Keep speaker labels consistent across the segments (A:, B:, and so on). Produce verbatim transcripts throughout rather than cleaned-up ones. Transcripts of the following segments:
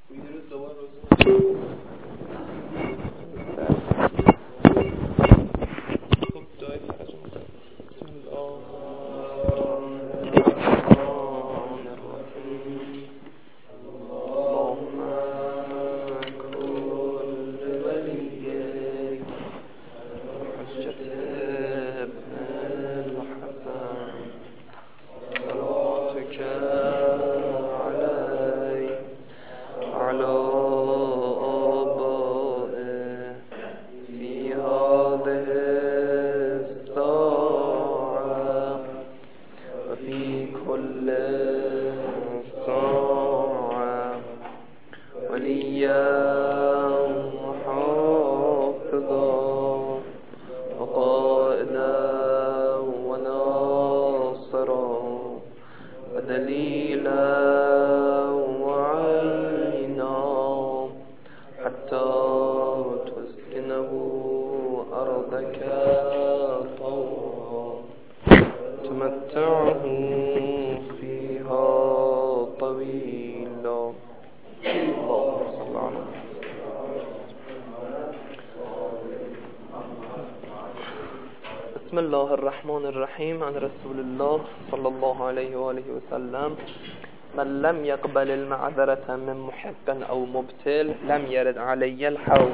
A: بسم الله الرحمن الرحیم. عن رسول الله صلی الله علیه و آله و سلم: من لم يقبل المعذرة من محق او مبتل لم يرد علی الحوض.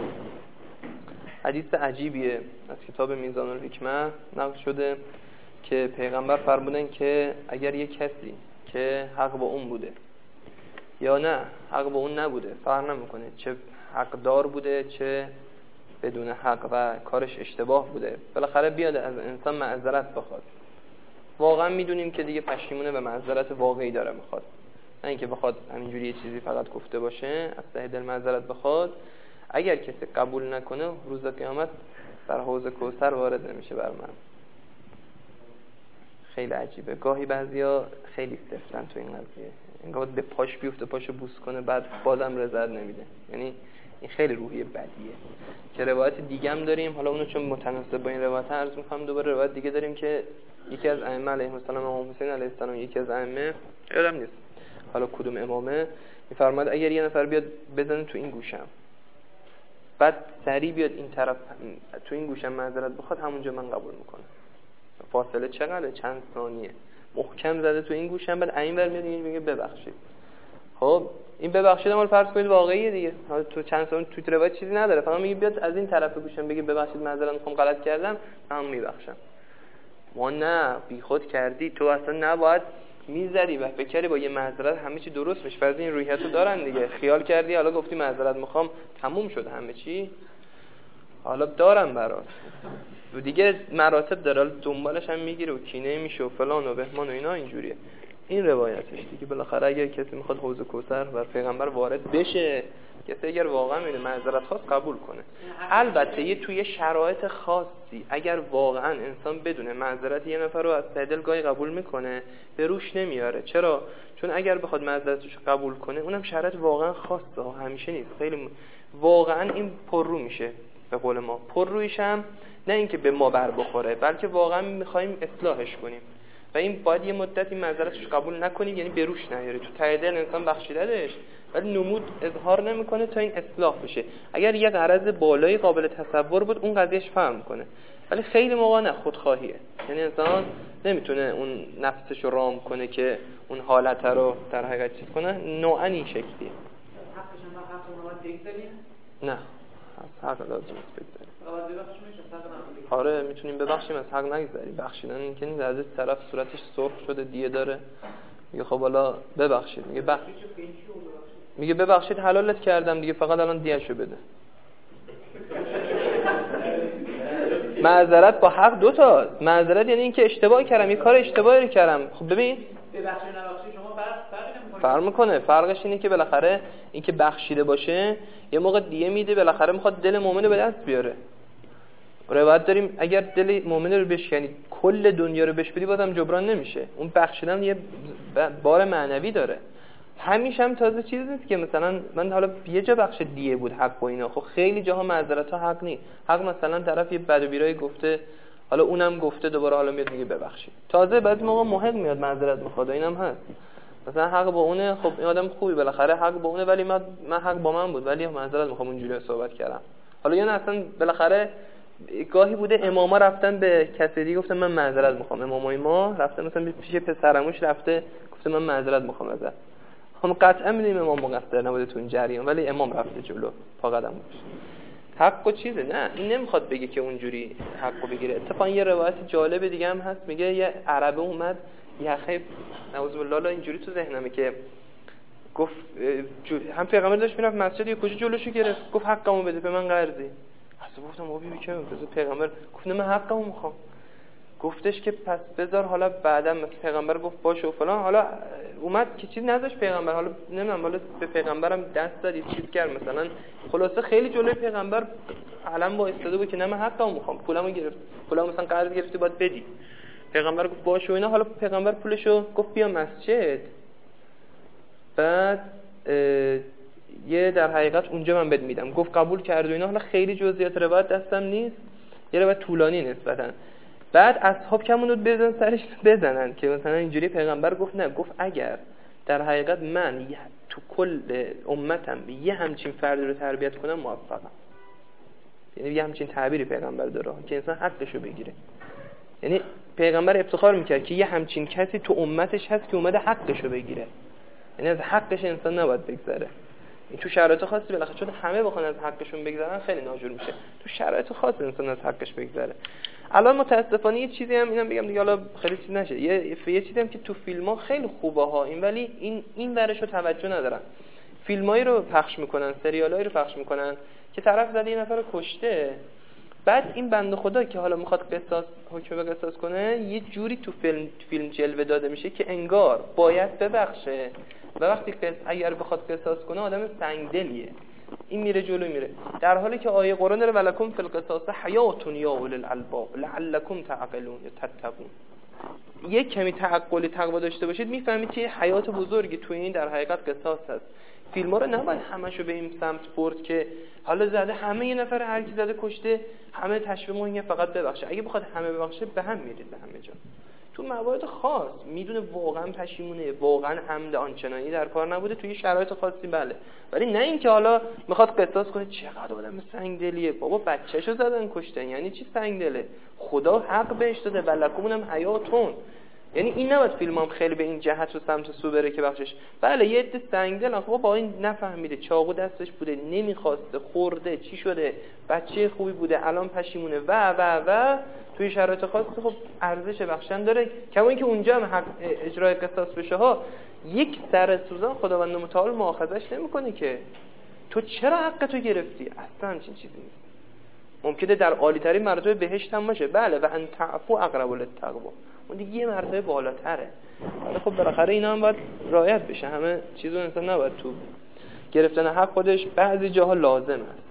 A: حدیث عجیبیه از کتاب میزان الحکمه نقل شده که پیغمبر فرمودن که اگر یک کسی که حق با اون بوده یا نه حق با اون نبوده، فرق نمیکنه، چه حقدار بوده چه بدون حق و کارش اشتباه بوده، بالاخره بیاد از انسان معذرت بخواد. واقعا میدونیم که دیگه پشیمونه و معذرت واقعی داره میخواد، نه اینکه بخواد همینجوری یه چیزی فقط گفته باشه، از ته دل معذرت بخواد. اگر کسی قبول نکنه روز قیامت در حوض کوثر وارد نمیشه بر من. خیلی عجیبه. گاهی بعضیا خیلی سفتن تو این قضیه، انگار به پاش بیفته پاشو بوس کنه بعد بازم رضایت نمیده. یعنی این خیلی روحیه بدیه. که روایت دیگه هم داریم، حالا اونو چون متناسب با این روایت عرض می‌کنم، دوباره روایت دیگه داریم که یکی از ائمه علیه السلام، امام حسین علیه السلام، یکی از ائمه یادم نیست حالا کدوم امامه، می‌فرماد اگر یه نفر بیاد بزنه تو این گوشم بعد سری بیاد این طرف تو این گوشم معذرت بخواد، همونجا من قبول میکنم. فاصله چقدره؟ چند ثانیه. محکم زده تو این گوشم، بعد این ور میاد میگه ببخشید. خب این ببخشید مال فرض کنید واقعیه دیگه، حالا تو چند ثانیه تو روایت چیزی نداره، فقط میگه بیاد از این طرف گوشم بگه ببخشید معذرت میخوام غلط کردم، من میبخشم. ما نه، بیخود کردی، تو اصلا نباید میزدی و فکری با یه معذرت همه چی درست میشه. فرض این روحیتو دارن دیگه، خیال کردی حالا گفتی معذرت میخوام تموم شد همه چی، حالا دارم برات و دیگه مراتب داره، دنبالش هم میگیره و کینه میشه و فلان و بهمان و اینا. اینجوریه این روایتش دیگه. بالاخره اگر کسی میخواد حوض کوثر بر پیغمبر وارد بشه، کسی اگر واقعا میره معذرت خواست قبول کنه. البته یه توی شرایط خاصی اگر واقعا انسان بدونه معذرت یه نفر رو از دل گاهی قبول میکنه، به روش نمیاره. چرا؟ چون اگر بخواد معذرتش قبول کنه اونم شرایط واقعا خاصه ها، همیشه نیست. خیلی واقعا این پررو میشه، به قول ما پررویش هم نه اینکه به ما بر بخوره، بلکه واقعا میخوایم اصلاحش کنیم و این باید یه مدتی معذرتش قبول نکنید، یعنی به روش نیاره. تو ته دل انسان بخشیدهش ولی نمود اظهار نمیکنه تا این اصلاح بشه. اگر یه غرض بالایی قابل تصور بود اون قضیهش فهم کنه، ولی خیلی موقع نه، خودخواهیه. یعنی انسان نمیتونه اون نفسش رو رام کنه که اون حالت رو در حقیقت چیز کنه. نوعا این شکلیه.
B: حقش هم حق رو بگذاریم؟
A: نه، از حق لازم است بگذاریم. آره میتونیم ببخشیم، از حق نگذاریم. بخشیدن این که نیست از این طرف صورتش سرخ شده دیه داره، میگه خب حالا ببخشید، میگه بخ... میگه ببخشید حلالت کردم دیگه، فقط الان دیهشو بده. معذرت با حق دو تا. معذرت یعنی اینکه اشتباه کردم، یه کار اشتباهی رو کردم. خب ببین
B: ببخشید نبخشید شما فرق فرق نمی‌کنه.
A: فرق میکنه. فرقش اینه که بالاخره اینکه بخشیده باشه یه موقع دیه میده، بالاخره میخواد دل مؤمن رو به دست بیاره. روایت داریم اگر دل مؤمن رو بشکنی کل دنیا رو بشپیدی بازم جبران نمیشه. اون بخشیدن یه بار معنوی داره. همیشه هم تازه چیز نیست که مثلا من حالا یه جا بخش دیه بود حق و اینا. خب خیلی جاها معذرت ها حق نیست. حق مثلا طرف یه بد و بیرایی گفته، حالا اونم گفته دوباره، حالا میاد میگه ببخشید. تازه بعضی موقع محق میاد معذرت میخواد، اینم هست. مثلا حق با اونه، خب این آدم خوبی بالاخره حق با اونه، ولی من من حق با من بود ولی معذرت میخوام اونجوری صحبت کردم. حالا یا نه اصلا بالاخره گاهی بوده اماما رفتن به کسی دیگه گفتن من معذرت میخوام، امامای ما رفتن مثلا پیش پسرعموش رفته گفته من معذرت میخوام ازت. خب قطعا میدونیم امام مقصر نبوده تو این جریان، ولی امام رفته جلو پا قدم گذاشت. حق و چیزه، نه این نمیخواد بگه که اونجوری حقو بگیره. اتفاقا یه روایت جالب دیگه هم هست، میگه یه عربه اومد یخه نعوذ بالله اینجوری تو ذهنمه که گفت هم پیغمبر داشت میرفت مسجد، یه کجا جلوشو گرفت گفت حقمو بده به من قرضی. اصلا گفتم بابی بیچاره بذار پیغمبر گفت من حقمو میخوام. گفتش که پس بذار حالا بعدا مثلا پیغمبر گفت باشه و فلان، حالا اومد که چیز نداشت پیغمبر، حالا نمیدونم حالا به پیغمبرم دست داد چیز کرد مثلا، خلاصه خیلی جلوی پیغمبر علم با استاده بود که نه من حقمو میخوام، پولمو گرفت، پولمو مثلا قرض گرفتی باید بدی. پیغمبر گفت باشه و اینا، حالا پیغمبر پولشو گفت بیا مسجد. بعد یه در حقیقت اونجا من بد میدم، گفت قبول کرد و اینا. حالا خیلی جزئیات روایت دستم نیست، یه روایت طولانی نسبتاً. بعد اصحاب کمونو بزنن سرش بزنن که مثلا اینجوری پیغمبر گفت نه، گفت اگر در حقیقت من تو کل امتم یه همچین فردی رو تربیت کنم موفقم. یعنی یه همچین تعبیری پیغمبر داره که انسان حقشو بگیره. یعنی پیغمبر افتخار میکرد که یه همچین کسی تو امتش هست که اومده حقشو بگیره، یعنی از حقش انسان نباید بگذره. این تو شرایط خاصی بالاخره چون همه بخوان از حقشون بگذرن خیلی ناجور میشه، تو شرایط خاص انسان از حقش بگذره. الان متاسفانه یه چیزی هم اینم بگم دیگه، حالا خیلی چیز نشه، یه یه چیزی هم که تو فیلم‌ها خیلی خوبه ها این، ولی این این ورشو توجه ندارن. فیلمایی رو پخش میکنن، سریالایی رو پخش میکنن که طرف زده یه نفر رو کشته، بعد این بنده خدا که حالا میخواد قصاص حکم به قصاص کنه یه جوری تو فیلم فیلم جلوه داده میشه که انگار باید ببخشه و وقتی قص اگر بخواد قصاص کنه آدم سنگدلیه، این میره جلو میره، در حالی که آیه قرآن داره ولکم فی القصاص حیات یا اولی الالباب لعلکم تعقلون یا تتقون. یک کمی تعقل تقوا داشته باشید میفهمید که حیات بزرگی تو این در حقیقت قصاص هست. فیلم‌ها رو نباید همشو به این سمت برد که حالا زده همه یه نفر هر کی زده کشته همه تشویق مونگه فقط ببخشه. اگه بخواد همه ببخشه به هم میرید به همه جا. تو موارد خاص میدونه واقعا پشیمونه، واقعا عمد آنچنانی در کار نبوده، توی شرایط خاصی بله، ولی نه اینکه حالا میخواد قصاص کنه. چقدر آدم سنگدلیه بابا، بچه‌شو زدن کشتن، یعنی چی سنگدله؟ خدا حق بهش داده ولکمونم حیاتون. یعنی این نباید فیلمام خیلی به این جهت و سمت سو بره که بخشش بله یه عده سنگدلن، خب با این نفهمیده، چاقو دستش بوده نمیخواسته، خورده، چی شده، بچه خوبی بوده الان پشیمونه و و و توی شرایط خاص خب ارزش بخشن داره. کما اینکه اونجا هم حق اجرای قصاص بشه ها، یک سر سوزان خداوند متعال مؤاخذش نمیکنه که تو چرا حق تو گرفتی، اصلا همچین چیزی نیست. ممکنه در عالی ترین مرتبه بهشت هم باشه بله، و ان تعفو اقرب للتقوا، اون دیگه یه مرتبه بالاتره، ولی خب بالاخره اینا هم باید رعایت بشه. همه چیزو انسان نباید تو گرفتن حق خودش بعضی جاها لازم است.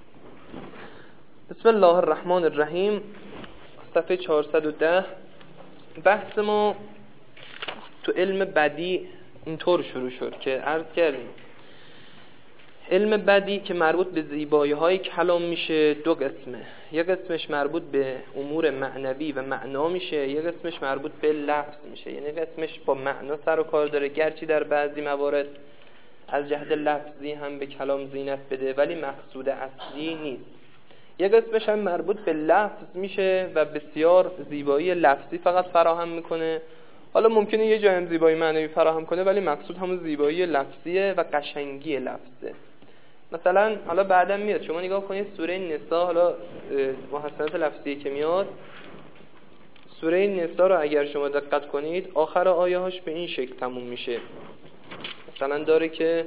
A: بسم الله الرحمن الرحیم، صفحه چهارصد و ده. بحث ما تو علم بدیع اینطور شروع شد که عرض کردیم علم بدیع که مربوط به زیبایی‌های کلام میشه دو قسمه، یک قسمش مربوط به امور معنوی و معنا میشه، یک قسمش مربوط به لفظ میشه. یعنی قسمش با معنا سر و کار داره، گرچه در بعضی موارد از جهت لفظی هم به کلام زینت بده ولی مقصود اصلی نیست. یک قسمش هم مربوط به لفظ میشه و بسیار زیبایی لفظی فقط فراهم میکنه. حالا ممکنه یه جای هم زیبایی معنوی فراهم کنه ولی مقصود همون زیبایی لفظیه و قشنگی لفظه. مثلا حالا بعدم میاد شما نگاه کنید سوره نساء، حالا محسنات لفظی که میاد سوره نساء رو اگر شما دقت کنید آخر آیه هاش به این شکل تموم میشه. مثلا داره که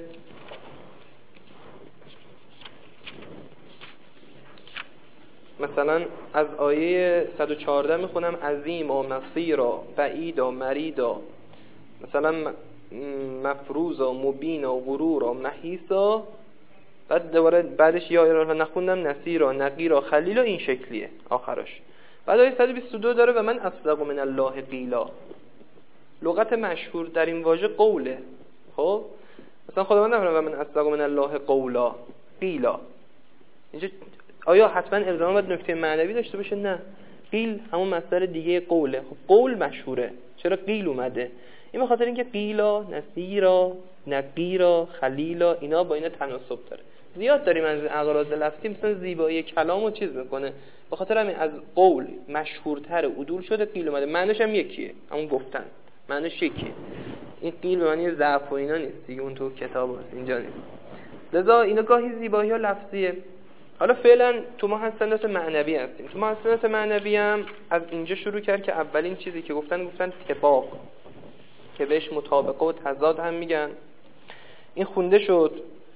A: مثلا از آیه صد و چهارده میخونم عظیم و مصیر و بعید و مرید و مثلا مفروض و مبین و غرور و محیص و بعد دوباره بعدش یا ایران ها نخوندم نصیر و نقیر و خلیل و این شکلیه آخرش. بعد آیه صد و بیست و دو داره و من اصدق من الله قیلا. لغت مشهور در این واژه قوله. خب مثلا خداوند نمیگه و من اصدق من الله قولا قیلا، اینجا آیا حتما اقدام باید نکته معنوی داشته باشه؟ نه، قیل همون مصدر دیگه قوله. خب قول مشهوره، چرا قیل اومده؟ این به خاطر اینکه قیلا، نصیرا، نقیرا، خلیلا اینا با اینا تناسب داره. زیاد داریم از اغراض لفظی مثلا زیبایی کلامو چیز میکنه، به خاطر همین از قول مشهورتر عدول شده قیل اومده. معنیش هم یکیه، همون گفتن معنیش یکیه. این قیل به معنی ضعف و اینا نیست دیگه، اون تو کتاب هست اینجا نیست. لذا اینا گاهی زیبایی ها لفظیه. حالا فعلا تو ما حسنات معنوی هستیم. تو ما حسنات معنوی هم از اینجا شروع کرد که اولین چیزی که گفتن گفتن طباق، که بهش مطابقه و تضاد هم میگن. این خونده شد.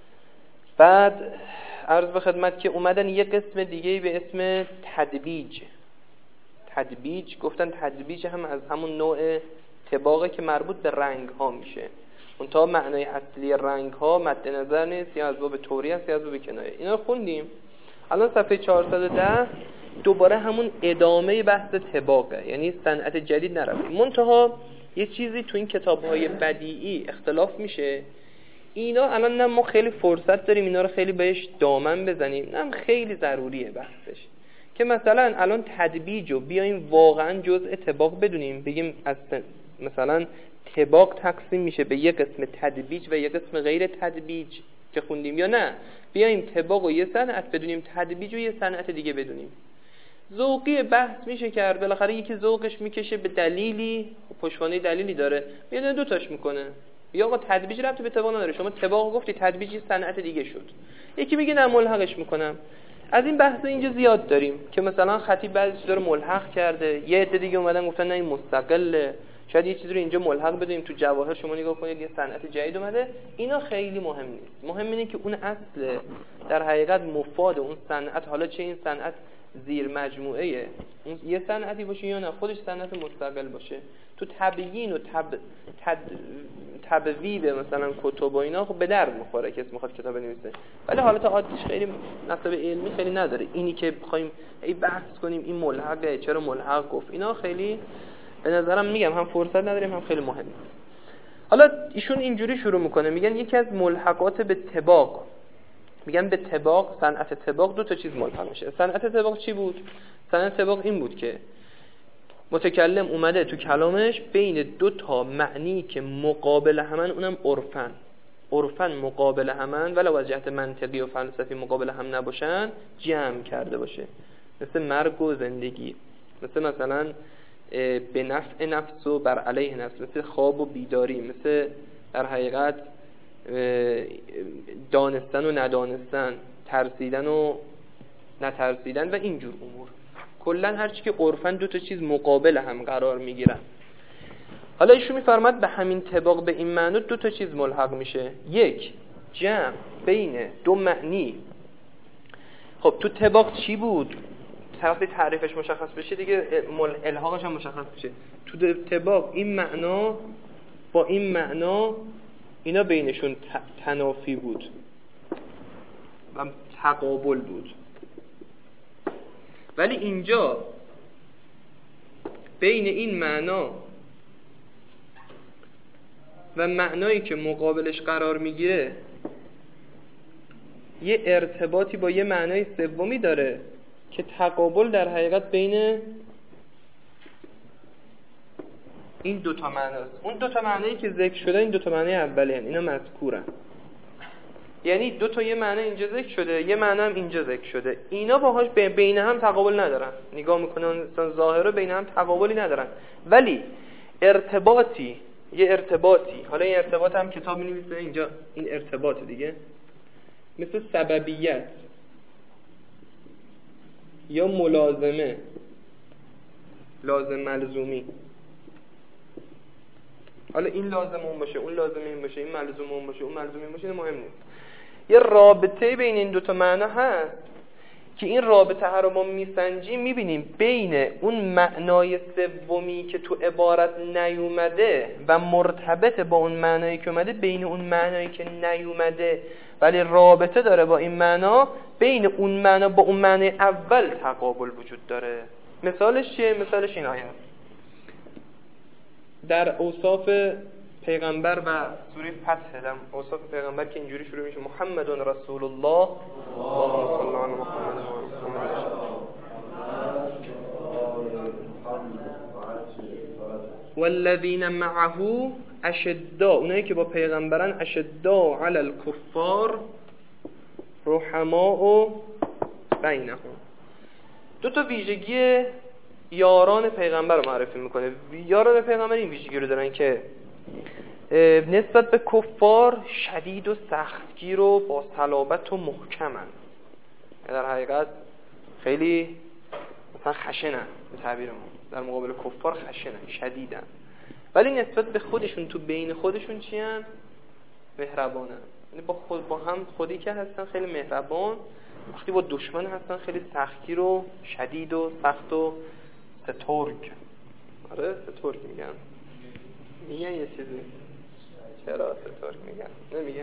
A: بعد عرض به خدمت که اومدن یه قسم دیگه به اسم تدبیج. تدبیج گفتن تدبیج هم از همون نوع طباقه که مربوط به رنگ ها میشه. اون تا معنای اصلی رنگ ها مد نظر نیست، یا از باب توری است یا از باب کنایه. اینا رو خوندیم. الان صفحه چهارصد و ده دوباره همون ادامه بحث طباقه، یعنی صنعت جدید نرفتیم. منتها یه چیزی تو این کتاب‌های بدیعی اختلاف میشه. اینا الان نه ما خیلی فرصت داریم اینا رو خیلی بهش دامن بزنیم، نه خیلی ضروریه بحثش، که مثلا الان تدبیج رو بیایم واقعا جزء طباق بدونیم، بگیم از مثلا طباق تقسیم میشه به یه قسم تدبیج و یه قسم غیر تدبیج که خوندیم، یا نه بیایم طباق و یه صنعت بدونیم، تدبیج و یه صنعت دیگه بدونیم. ذوقی بحث میشه کرد، بالاخره یکی ذوقش میکشه به دلیلی، پشتوانه دلیلی داره، میاد دو تاش میکنه. یا آقا تدبیج ربطی به طباق نداره، شما طباق گفتی تدبیج یه صنعت دیگه شد. یکی میگه نه ملحقش میکنم. از این بحث اینجا زیاد داریم که مثلا خطیب بعضی چیزا رو ملحق کرده، یه عده دیگه اومدن گفتن نه این مستقله، شاید یه چیزی رو اینجا ملحق بدیم. تو جواهر شما نگاه کنید یه صنعت جدید اومده. اینا خیلی مهم نیست. مهم اینه که اون اصل در حقیقت مفاد اون صنعت، حالا چه این صنعت زیر مجموعه اون یه صنعتی باشه یا نه خودش صنعت مستقل باشه. تو تبیین و تب تد تبویب مثلا کتب و اینا خب به درد میخوره کسی میخواد کتاب بنویسه، ولی حالت عادیش خیلی نسب علمی خیلی نداره. اینی که بخوایم ای بحث کنیم این ملحقه چرا ملحق گفت، اینا خیلی به نظرم میگم هم فرصت نداریم هم خیلی مهمه. حالا ایشون اینجوری شروع میکنه، میگن یکی از ملحقات به طباق، میگن به طباق، صنعت طباق دو تا چیز ملحق میشه. صنعت طباق چی بود؟ صنعت طباق این بود که متکلم اومده تو کلامش بین دو تا معنی که مقابل همن، اونم عرفن عرفن مقابل همن ولو از جهت منطقی و فلسفی مقابل هم نباشن، جمع کرده باشه. مثل مرگ و زندگی، مثل مثلا به نفع نفس و بر علیه نفس، مثل خواب و بیداری، مثل در حقیقت دانستن و ندانستن، ترسیدن و نترسیدن و اینجور امور. کلن هرچی که عرفن دو تا چیز مقابل هم قرار میگیرن. حالا ایشون میفرماد به همین طباق به این معنی دو تا چیز ملحق میشه. یک، جمع بین دو معنی. خب تو طباق چی بود؟ طرفی تعریفش مشخص بشه دیگه الحاقش هم مشخص بشه. تو طباق این معنا با این معنا اینا بینشون تنافی بود و تقابل بود، ولی اینجا بین این معنا و معنایی که مقابلش قرار میگیره یه ارتباطی با یه معنای سومی داره که تقابل در حقیقت بین این دوتا معناست. اون دوتا معنایی که ذکر شده این دوتا معنای اولی هن. اینا مذکورن، یعنی دو تا یه معنی اینجا ذکر شده یه معنی هم اینجا ذکر شده. اینا باهاش بین هم تقابل ندارن. نگاه میکنن مثلا ظاهرا بین هم تقابلی ندارن، ولی ارتباطی یه ارتباطی، حالا این ارتباط هم کتاب می‌نویسه اینجا، این ارتباط دیگه مثل سببیت یا ملازمه، لازم ملزومی. حالا این لازم اون باشه، اون لازم این باشه، این ملزوم اون باشه، اون ملزوم این باشه، این مهم نیست. یه رابطه بین این دوتا معنا هست که این رابطه ها رو ما میسنجیم، میبینیم بین اون معنای سومی که تو عبارت نیومده و مرتبط با اون معنایی که اومده، بین اون معنایی که نیومده ولی رابطه داره با این معنا، بین اون معنا با اون معنی اول تقابل وجود داره. مثالش چیه؟ مثالش این آیه در اوصاف پیغمبر و سوره فتح، در اوصاف پیغمبر که اینجوری شروع میشه محمد رسول الله اللهم صل علی محمد و محمد. والذین معه اشداء، اونایی که با پیغمبرن، اشداء علی الکفار رحماء بینهم. دو تا ویژگی یاران پیغمبر رو معرفی میکنه. یاران پیغمبر این ویژگی رو دارن که نسبت به کفار شدید و سختگیر و با صلابت و محکمن، در حقیقت خیلی مثلا خشنن به تعبیر ما، در مقابل کفار خشنن، شدیدن، ولی نسبت به خودشون تو بین خودشون چی هن؟ مهربانن. یعنی با خود با هم خودی که هستن خیلی مهربان، وقتی با دشمن هستن خیلی سختگیر و شدید و سخت و سترگ. آره سترگ میگن، میگن یه چیزی. چرا سترگ میگن؟ نمیگن؟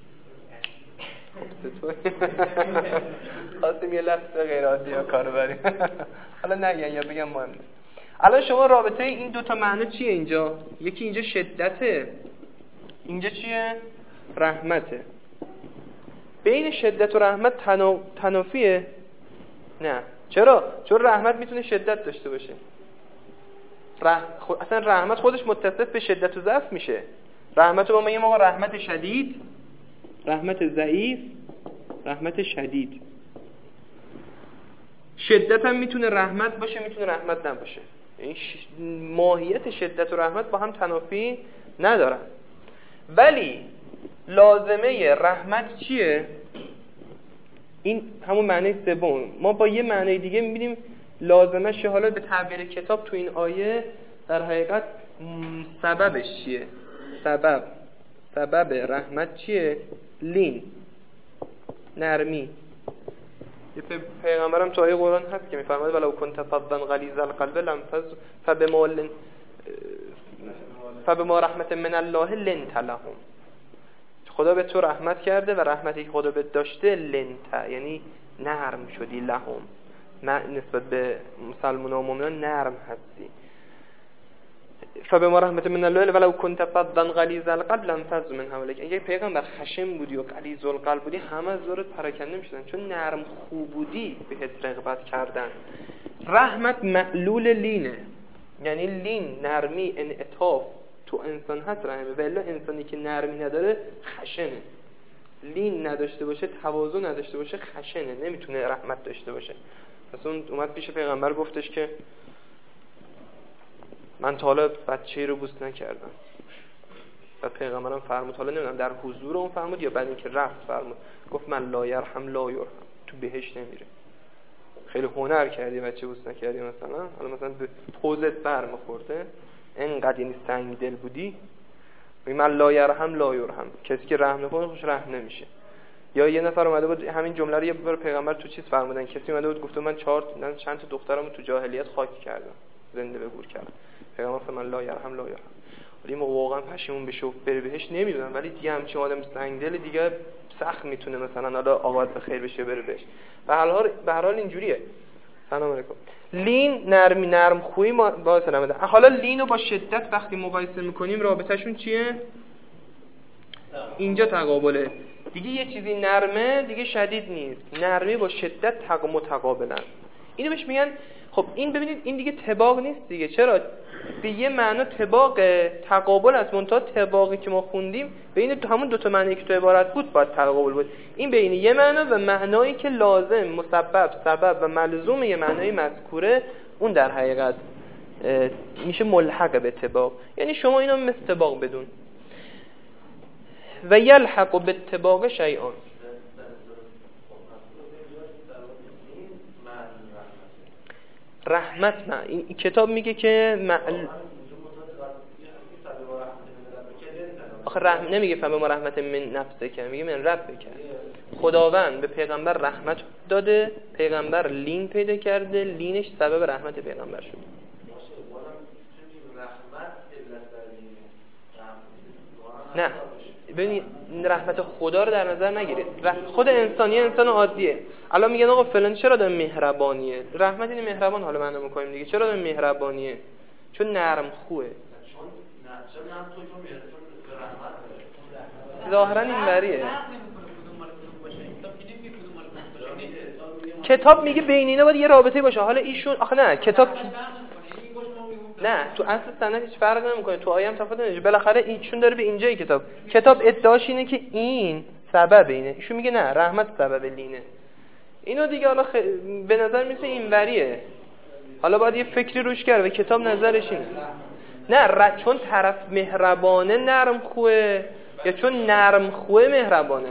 A: خب سترگ خواستیم یه لفظ غیر عادی یا کارو بریم حالا نگن یا بگم مهم نیست. الان شما رابطه این دوتا معنی چیه اینجا؟ یکی اینجا شدته، اینجا چیه؟ رحمته. بین شدت و رحمت تنا... تنافیه؟ نه. چرا؟ چون رحمت میتونه شدت داشته باشه. رح... خود... اصلا رحمت خودش متصف به شدت و ضعف میشه. رحمت رو ما میگیم آقا رحمت شدید، رحمت ضعیف، رحمت شدید. شدت هم میتونه رحمت باشه، میتونه رحمت نباشه. این ش... ماهیت شدت و رحمت با هم تنافی ندارن. ولی لازمه رحمت چیه؟ این همون معنی سوم. ما با یه معنی دیگه می‌بینیم لازمش، حالا به تعبیر کتاب تو این آیه در حقیقت سببش چیه؟ سبب سبب رحمت چیه؟ لین، نرمی. یه پیغمبرم تو آیه قرآن هست که می‌فرماید ولو کنت فظا غلیظ القلب لانفضوا فبما لن فبما رحمت من الله لنت لهم. خدا به تو رحمت کرده و رحمتی که خدا به داشته لنت، یعنی نرم شدی، لهم نسبت به مسلمانان و مؤمنان نرم هستی. فبما رحمت من الله ولو كنت فظا غلیظ القلب لانفضوا من حولك. اگه پیغمبر خشن بودی و غلیظ القلب بودی همه از دورت پراکنده میشدن، چون نرم خوب بودی بهت رغبت کردن. رحمت معلول لینه، یعنی لین، نرمی، انعطاف تو انسان هست رحمه. ولی انسانی که نرمی نداره خشنه. لین نداشته باشه، تواضع نداشته باشه، خشنه، نمیتونه رحمت داشته باشه. پس اون اومد پیش پیغمبر گفتش که من تا حالا بچه‌ای رو بوس نکردم. و پیغمبرم فرمود، حالا نمیدونم در حضور اون فرمود یا بعد اینکه رفت فرمود، گفت من لا یرحم لا یرحم، تو بهش نمیره. خیلی هنر کردی بچه بوس نکردی مثلا، حالا مثلا به پوزت برم خورده، اینقدر یعنی سنگ دل بودی، من لا یرحم لا یرحم، کسی که رحم نکنه خوش رحم نمیشه. یا یه نفر اومده بود همین جمله رو یه بار پیغمبر تو چیز فرمودن، کسی اومده بود گفت من چهار من چند تا دخترمو تو جاهلیت خاک کردم، زنده به گور کردم. پیغمبر فرمود من لا یرحم لا یرحم. ولی ما واقعا پشیمون بشه و بره بهش نمیدونم، ولی دیگه همچین آدم سنگ دل دیگه سخت میتونه مثلا حالا آواز به خیر بشه بره بهش. به هر حال به هر حال اینجوریه. سلام علیکم. لین نرمی، نرم خویی ما با سلام ده. حالا لین رو با شدت وقتی مقایسه میکنیم رابطهشون چیه؟ اینجا تقابله. دیگه یه چیزی نرمه دیگه شدید نیست، نرمی با شدت تق متقابلن. اینو بهش میگن. خب این ببینید این دیگه طباق نیست دیگه. چرا؟ به یه معنا طباق تقابل است، منتها طباقی که ما خوندیم بین همون دو تا معنی که تو عبارت بود باید تقابل بود. این بین یه معنا و معنایی که لازم، مسبب، سبب و ملزوم یه معنای مذکوره، اون در حقیقت میشه ملحق به طباق. یعنی شما اینو مثل طباق بدون. و یلحق به طباق شیئان. رحمت ما این کتاب میگه که معل... آخه رحم نمیگه فهم ما رحمت من نفسه که میگه من رب بکن. خداوند به پیغمبر رحمت داده، پیغمبر لین پیدا کرده، لینش سبب رحمت پیغمبر شد. نه ببینید رحمت خدا رو در نظر نگیرید. خود انسانی انسان عادیه. الان میگن آقا فلان چرا داره مهربانیه؟ رحمت این مهربان حالا معنا می‌کنیم دیگه. چرا داره مهربانیه؟ چون نرم خوئه. چون نه چون نرم تو چون رحمت ظاهرا این بریه. کتاب میگه بین اینا باید یه رابطه باشه. حالا ایشون آخه نه کتاب نه تو اصل سند هیچ فرق نمیکنه، تو آیه هم تفاوت نمیشه. بالاخره ایشون داره به اینجای کتاب کتاب ادعاش اینه که این سبب اینه، ایشون میگه نه رحمت سبب لینه. اینو دیگه حالا خ... به نظر میسه اینوریه، حالا باید یه فکری روش کرد و کتاب نظرش اینه. نه ر... چون طرف مهربانه نرم خوه یا چون نرم خوه مهربانه.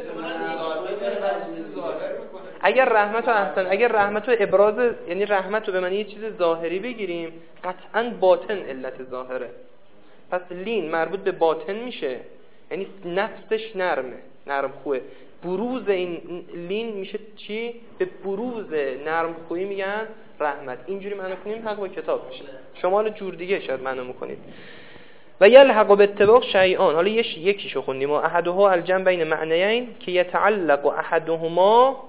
A: اگر رحمت و احسن اگر رحمت و ابراز یعنی رحمت رو به معنی یه چیز ظاهری بگیریم، قطعاً باطن علت ظاهره. پس لین مربوط به باطن میشه، یعنی نفسش نرمه، نرم خوه. بروز این لین میشه چی؟ به بروز نرم خویی میگن رحمت. اینجوری معنی کنیم حق با کتاب میشه. شما حالا جور دیگه شاید معنی میکنید. و یلحق باتفاق شیئان، حالا یه یکیشو خوندیم، احدها الجمع بین معنیین که یتعلق احدهما،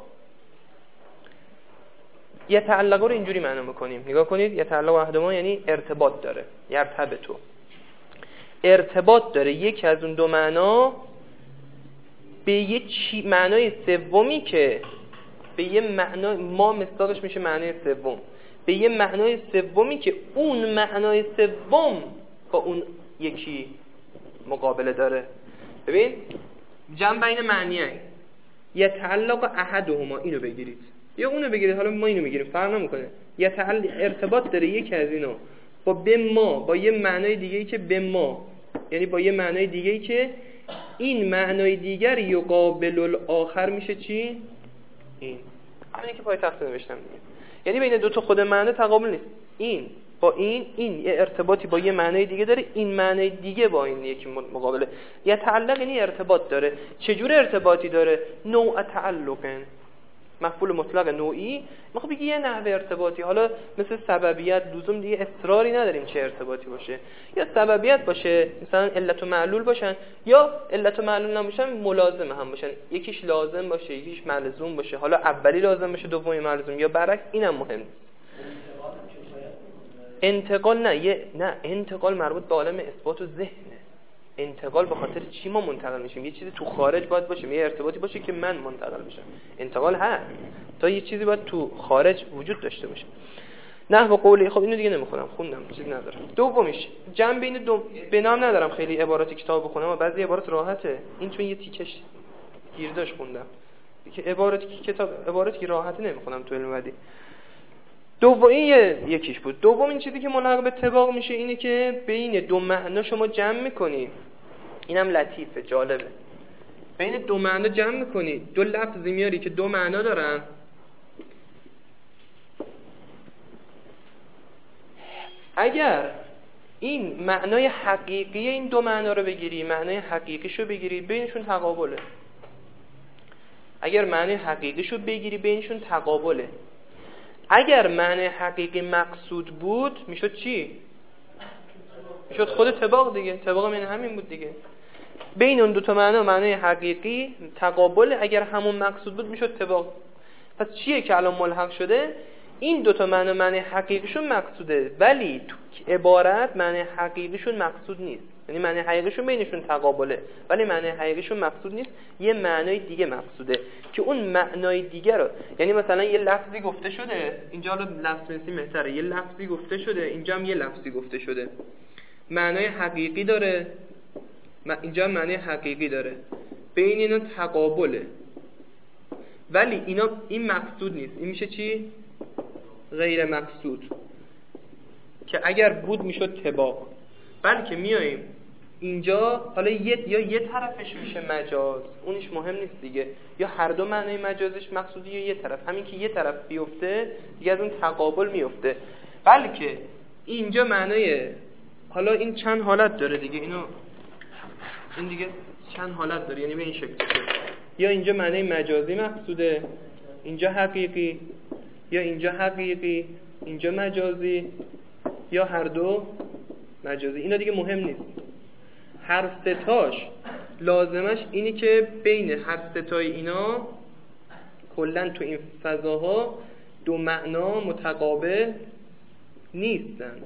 A: یتعلق رو اینجوری معنی میکنیم، نگاه کنید، یتعلق احدهما یعنی ارتباط داره، یرتبطو، ارتباط داره یکی از اون دو معنا به یه چی معنای سومی که به یه معنای ما مصداقش میشه معنای سوم، به یه معنای سومی که اون معنای سوم با اون یکی مقابله داره. ببین جمع بین معنیه یتعلق احدهما، اینو بگیرید یا اونو بگیرید، حالا ما اینو میگیریم فرق نمیکنه. یتعلق ارتباط داره یکی از اینا با به ما، با یه معنای دیگه‌ای که به ما، یعنی با یه معنای دیگه‌ای که این معنای دیگر یقابل الاخر میشه چی؟ این همینی که پای تخت نوشتم دیگه. یعنی بین دو تا خود معنی تقابل نیست، این با این این یه ارتباطی با یه معنای دیگه داره، این معنای دیگه با این یکی مقابله. یتعلق یعنی ارتباط داره. چجور ارتباطی داره؟ نوع تعلقن، مفعول مطلق نوعی. ما خب بگی یه نحوه ارتباطی، حالا مثل سببیت لزوم دیگه اصراری نداریم چه ارتباطی باشه، یا سببیت باشه مثلا علت و معلول باشن، یا علت و معلول نباشن ملازم هم باشن، یکیش لازم باشه یکیش ملزوم باشه، حالا اولی لازم باشه دومی ملزوم یا برعکس، اینم مهم نیست. انتقال نه یه نه انتقال مربوط به عالم اثبات و ذهنه. انتقال به خاطر چی ما منتقل میشیم؟ یه چیزی تو خارج باید باشه، یه ارتباطی باشه که من منتقل بشم. انتقال هست تا یه چیزی باید تو خارج وجود داشته باشه. نحو قولی، خب اینو دیگه نمیخونم، خوندم چیز ندارم. دومیش جمع بین دو به نام ندارم خیلی عبارات کتاب بخونم و بعضی عبارات راحته، این چون یه تیکش گیرداش خوندم که عبارات کتاب عبارات که راحته نمیخونم تو علم بعدی. دومی یکیش بود. دوم این چیزی که ملحق به اتفاق میشه اینه که بین دو معنا شما جمع میکنی، اینم لطیفه جالبه، بین دو معنا جمع میکنی، دو لفظی میاری که دو معنا دارن، اگر این معنای حقیقی این دو معنا رو بگیری، معنای حقیقیشو بگیری، بینشون تقابله. اگر معنای حقیقیشو بگیری بینشون تقابله. اگر معنی حقیقی مقصود بود میشد چی؟ میشد خود طباق دیگه. طباق من همین بود دیگه. بین اون دو تا معنی معنی حقیقی تقابل، اگر همون مقصود بود میشد طباق. پس چیه که الان ملحق شده؟ این دو تا معنی معنی حقیقیشون مقصوده، ولی تو عبارت معنی حقیقیشون مقصود نیست. یعنی معنی حقیقیشون بینشون تقابله ولی معنی حقیقیشون مقصود نیست، یه معنای دیگه مقصوده که اون معنای دیگه رو، یعنی مثلا یه لفظی گفته شده اینجا، حالا لفظ نویسی بهتره، یه لفظی گفته شده اینجا هم یه لفظی گفته شده، معنای حقیقی داره اینجا هم معنی حقیقی داره، بین اینا تقابله ولی اینا این مقصود نیست، این میشه چی؟ غیر مقصود، که اگر بود میشد طباق. بلکه میاییم اینجا حالا یه یا یه طرفش میشه مجاز، اونش مهم نیست دیگه، یا هر دو معنی مجازش مقصودی یا یه طرف، همین که یه طرف بیفته دیگه از اون تقابل میفته. بلکه اینجا معنی، حالا این چند حالت داره دیگه، اینو این دیگه چند حالت داره، یعنی به این شکل یا اینجا معنی مجازی مقصوده، اینجا حقیقی، یا اینجا حقیقی اینجا مجازی، یا هر دو مجازی. اینا دیگه مهم نیست. هر ستاش لازمش اینی که بین هر ستای اینا کلن تو این فضاها دو معنا متقابل نیستند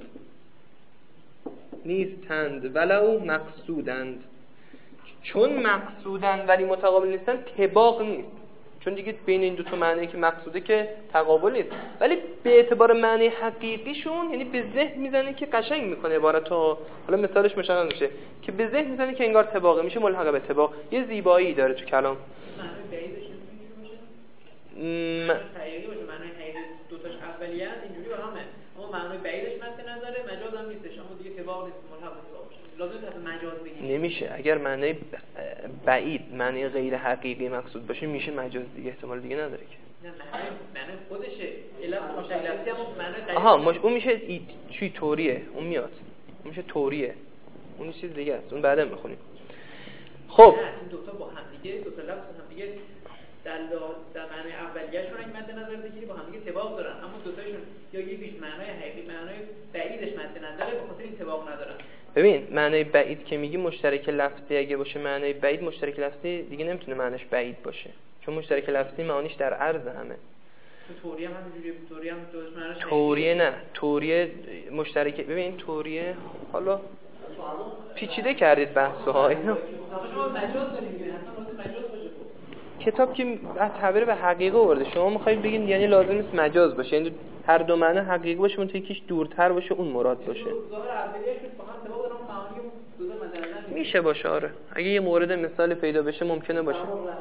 A: نیستند ولو مقصودند. چون مقصودند ولی متقابل نیستند طباق نیست، چون دیگه بین این دو تا معنی که مقصوده که تقابل نیست. ولی به اعتبار معنی حقیقیشون یعنی به ذهن میزنه که قشنگ میکنه عبارتو. حالا مثالش مشخص میشه که به ذهن میزنه که انگار طباقه میشه، ملحق به طباق، یه زیبایی داره تو کلام.
B: معنی بعیدش
A: م...
B: حقیقی باشه، معنی حقیقی دو تاش اولیه است اینجوری با همه، اما معنی بعیدش مد نظره، مجاز هم نیستش، اما دیگه طباق نیست، ملحق به طباق باشه. لازم نیست مجاز بگیم. نمیشه.
A: اگر معنی بعید معنی غیر حقیقی مقصود باشه میشه مجاز، دیگه احتمال دیگه نداره که.
B: نه معنی معنی خودشه. علت مشکلاتی هم معنی غیر.
A: آها مش... اون میشه ای... چی طوریه، اون میاد. اون میشه طوریه. اون چیز دیگه است. اون بعدا میخونیم. خب
B: این دو تا با هم دیگه، دو تا لفظ هم دیگه در در معنی اولیه‌شون اگه مد نظر بگیری با هم دیگه طباق دارن، اما دو تاشون یا یکیش معنای حقیقی معنای بعیدش مد نظره، به خاطر این طباق ندارن.
A: ببین معنای بعید که میگی مشترک لفظی اگه باشه، معنای بعید مشترک لفظی دیگه نمیتونه معنیش بعید باشه، چون مشترک لفظی معانیش در عرض همه.
B: تو توریه هم همینجوریه، توریه هم دوش معنیش
A: توریه نه، توریه مشترک. ببین توریه حالا پیچیده کردید بحثو ها اینو.
B: شما مجاز دارید میگید اصلا لازم مجاز باشه.
A: کتاب که تعبیر به حقیقه آورده، شما میخواید بگین یعنی لازم نیست مجاز باشه، یعنی هر دو معنی حقیقی باشه، اون یکیش دورتر باشه اون مراد باشه.
B: ظاهر اولیه‌اش با هم طباق دارن، معانی دو تا مد نظر
A: میشه باشه. آره اگه یه مورد مثال پیدا بشه ممکنه باشه.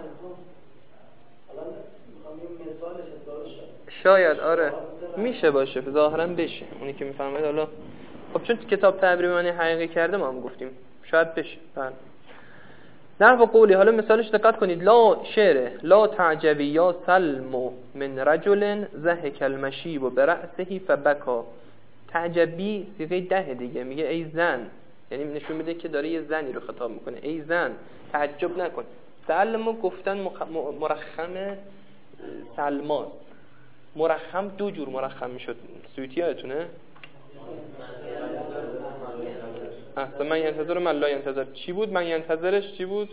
A: شاید آره میشه باشه، ظاهرا بشه اونی که میفهمید. حالا خب چون کتاب تعبیر معنی حقیقی کرده ما هم گفتیم شاید بشه. بله نحو قولی، حالا مثالش دقت کنید. لا شعر لا تعجبی یا سلم من رجل ضحک المشیب برأسه فبکا. تعجبی صیغه ده دیگه، میگه ای زن، یعنی نشون میده که داره یه زنی رو خطاب میکنه. ای زن تعجب نکن. سلم گفتن مخ... مرخم سلماست. مرخم دو جور مرخم میشد، سویتی یادتونه؟ اصلا من ینتظر من لا ینتظر چی بود؟ من ینتظرش چی بود؟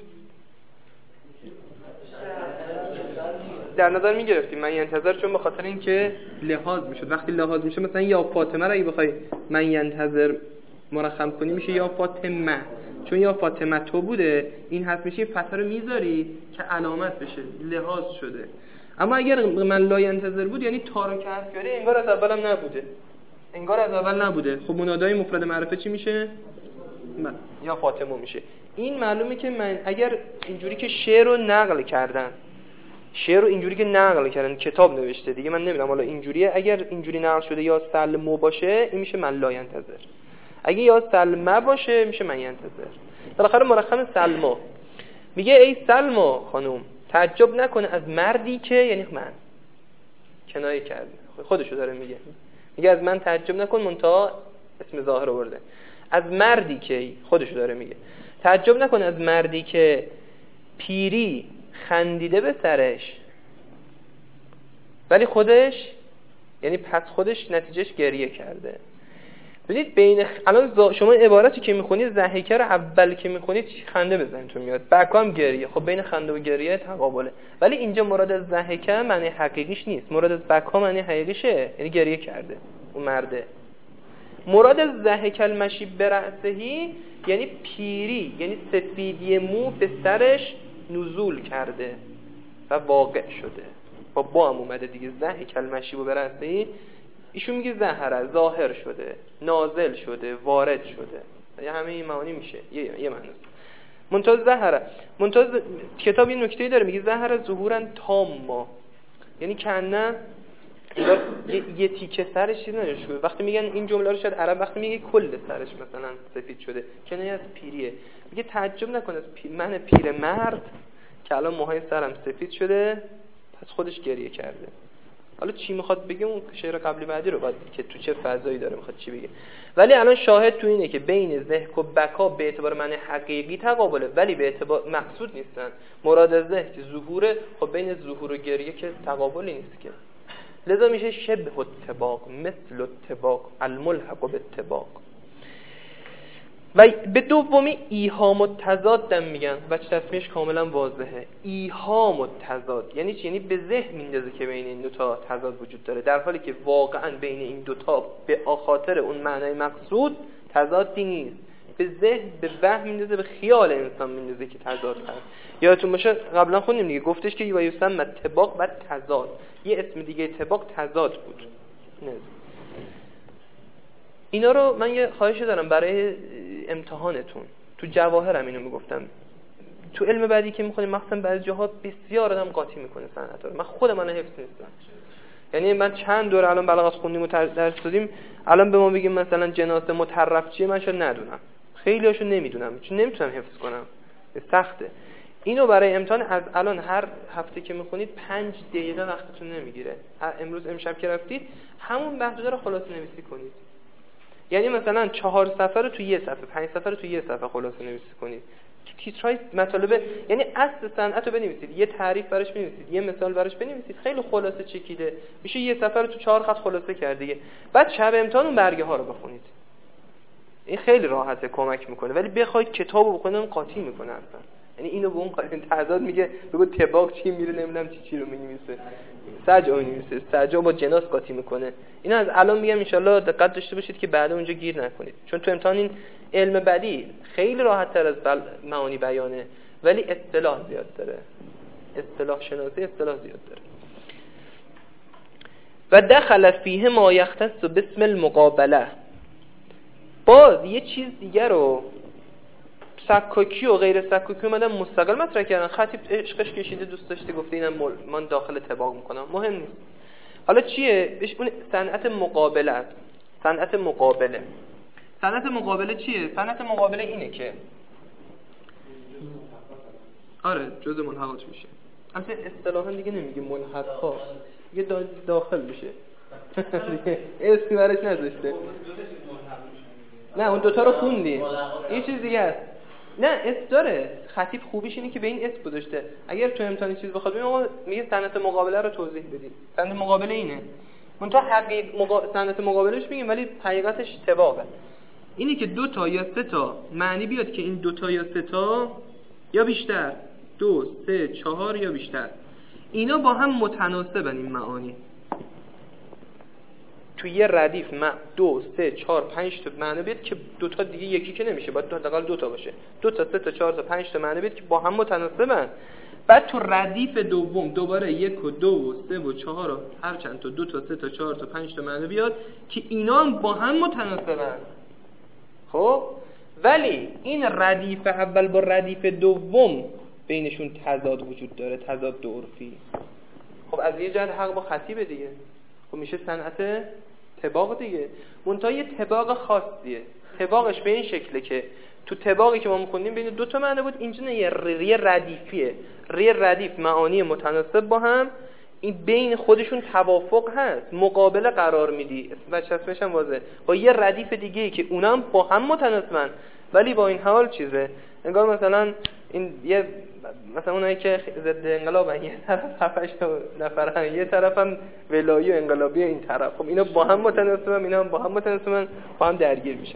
A: در نظر میگرفتیم من ینتظر، چون به خاطر اینکه لحاظ میشد. وقتی لحاظ میشه مثلا یا فاطمه رو اگه بخوای من ینتظر مرخم کنی میشه یا فاطمه، چون یا فاطمه تو بوده این حرف میشه فتح رو میذاری که علامت بشه، لحاظ شده. اما اگر من لا ینتظر بود یعنی تا رو که حذف کردی انگار از اولم نبوده، انگار از اول نبوده. خب منادای مفرد معرفه چی میشه؟ من. یا فاطمه میشه. این معلومه که من اگر اینجوری که شعر رو نقل کردن، شعر رو اینجوری که نقل کردن کتاب نوشته دیگه، من نمیدونم حالا اینجوریه، اگر اینجوری نقل شده یا سلمو باشه این میشه من لا ینتظر، اگه یا سلمه باشه میشه من ینتظر. بالاخره مرخم سلمو میگه ای سلمو خانوم تعجب نکنه از مردی که، یعنی من کنایه کرده خودشو داره میگه، میگه از من تعجب نکن، منتها اسم ظاهر آورده. از مردی که خودشو داره میگه تعجب نکن از مردی که پیری خندیده به سرش ولی خودش، یعنی پس خودش نتیجهش گریه کرده. ببینید بین الان شما عبارتی که میخونید ضحکه رو اول که میخونید خنده بزنیتون میاد، بعدم گریه. خب بین خنده و گریه تقابله، ولی اینجا مراد از ضحکه معنی حقیقیش نیست، مراد از بکا معنی حقیقیشه، یعنی گریه کرده اون مرده. مراد از ضحک المشیب برأسهی یعنی پیری، یعنی سفیدی مو به سرش نزول کرده و واقع شده، با با هم اومده دیگه. ضحک المشیب برأسهی ایشون میگه ظاهر ظاهر شده، نازل شده، وارد شده، یعنی همه این معانی میشه یه یه معنی. منتاز ظاهر منتاز کتاب این نکته‌ای داره، میگه ظاهر ظهورا تاما، یعنی کنه یه, یه تیکه سرش چیز نشده. وقتی میگن این جمله رو شاید عرب وقتی میگه کل سرش مثلا سفید شده، کنایه از پیریه. میگه تعجب نکن از پی... من پیر مرد که الان موهای سرم سفید شده پس خودش گریه کرده. حالا چی میخواد بگه اون شعر قبلی بعدی رو باید که تو چه فضایی داره میخواد چی بگه، ولی الان شاهد تو اینه که بین ضحک و بکا به اعتبار معنی حقیقی تقابله، ولی به اعتبار مقصود نیستن. مراد از ضحک ظهوره، خب بین ظهور و گریه که تقابلی نیست که، لذا میشه شبه الطباق، مثل الطباق، الملحق بالطباق. و به دومی ایهام التضاد دم میگن، بچه تصمیمش کاملا واضحه. ایهام التضاد یعنی چی؟ یعنی به ذهن میندازه که بین این دوتا تضاد وجود داره، در حالی که واقعا بین این دوتا به خاطر اون معنای مقصود تضادی نیست. به ذهن، به وهم میندازه، به خیال انسان میندازه که تضاد هست. یادتون باشه قبلا خوندیم دیگه، گفتش که و یسمى طباق و تضاد، یه اسم دیگه طباق تضاد بود. نه اینا رو من یه خواهشی دارم برای امتحانتون، تو جواهرم اینو میگفتم، تو علم بعدی که میخونیم مثلا بعضی جاها بسیار آدم قاطی میکنه سنت رو. من خودم من حفظ نیستم، یعنی من چند دور الان بلاغت خوندیم و درس دادیم، الان به ما بگیم مثلا جناسه مطرف چیه، من شاید ندونم، خیلی هاشو نمیدونم چون نمیتونم حفظ کنم، سخته. اینو برای امتحان از الان هر هفته که میخونید پنج دقیقه وقتتون نمیگیره. امروز امشب که رفتید همون بحثا رو خلاصه نویسی کنید، یعنی مثلا چهار صفحه رو تو یه صفحه، پنج صفحه رو تو یه صفحه خلاصه نویسی کنید. تیترای مطالب، یعنی اصل صنعت رو بنویسید، یه تعریف براش بنویسید، یه مثال براش بنویسید، خیلی خلاصه چکیده میشه، یه صفحه رو تو چهار خط خلاصه کرد دیگه. بعد شب امتحان اون برگه ها رو بخونید، این خیلی راحته، کمک میکنه. ولی بخواید کتابو بخونید قاطی میکنه اصلا، یعنی اینو به اون قاطی تضاد میگه، بگو طباق چی میره نمیدونم چی چی رو مینویسه، سجا مینویسه، سجا با جناس قاطی میکنه. اینا از الان میگم ان شاءالله دقت داشته باشید که بعد اونجا گیر نکنید، چون تو امتحان این علم بدی خیلی راحت تر از معانی بیانه ولی اصطلاح زیاد داره، اصطلاح شناسی اصطلاح زیاد داره. و دخل فیه ما یختص باسم المقابله، باز یه چیز دیگه رو سکاکی و غیر سکاکی اومدن مستقل مطرح کردن. خطیب عشقش کشیده، دوست داشته، گفته اینم من داخل طباق میکنم، مهم نیست. حالا چیه؟ بهش اون صنعت مقابله است. صنعت مقابله، صنعت مقابله چیه؟ صنعت مقابله اینه که آره جزء ملحقات میشه. البته اصطلاحا دیگه نمیگه ملحقات، یه داخل میشه. اسمی براش نذاشته. نه اون دوتا رو خوندیم، این چیز دیگه است. نه اسم داره، خطیب خوبیش اینه که به این اسم گذاشته. اگر تو امتحان چیز بخواد بگم آقا میگه صنعت مقابله رو توضیح بدید، صنعت مقابله اینه، منتها حقیقت مقا... صنعت مقابلهش میگیم ولی حقیقتش طباقه. اینی که دو تا یا سه تا معنی بیاد که این دو تا یا سه تا یا بیشتر، دو، سه، چهار یا بیشتر، اینا با هم متناسبن. این معانی تو یه ردیف ما دو، سه، چهار، پنج تا معنی بیاد که دو تا دیگه یکی که نمیشه، باید حداقل دو تا باشه، دو تا، سه تا، چهار تا، پنج تا معنی بیاد که با هم متناسبن. بعد تو ردیف دوم دوباره یک و دو و سه و چهار و هر چند تا، دو تا، سه تا، چهار تا، پنج تا معنی بیاد که اینا هم با هم متناسبن. خب ولی این ردیف اول با ردیف دوم بینشون تضاد وجود داره، تضاد عرفی. خب از یه جهت حق با خطیبه دیگه، خب میشه صنعت طباق دیگه، منتها یه طباق خاصیه. طباقش به این شکله که تو طباقی که ما می‌خوندیم بین دو تا معنی بود، اینجا نه، یه ردیفیه، یه ردیف معانی متناسب با هم، این بین خودشون توافق هست، مقابله قرار میدی، اسمش اسمش هم واضحه، با یه ردیف دیگه که اونم با هم متناسبن ولی با این حال چیزه، انگار مثلا این یه مثلا اونایی که ضد انقلابن یه طرف هفتش تا نفرن، یه طرفم ولایی و انقلابی این طرف، خب اینا با هم متناسبن، اینا هم با هم متناسبن، با هم درگیر میشن.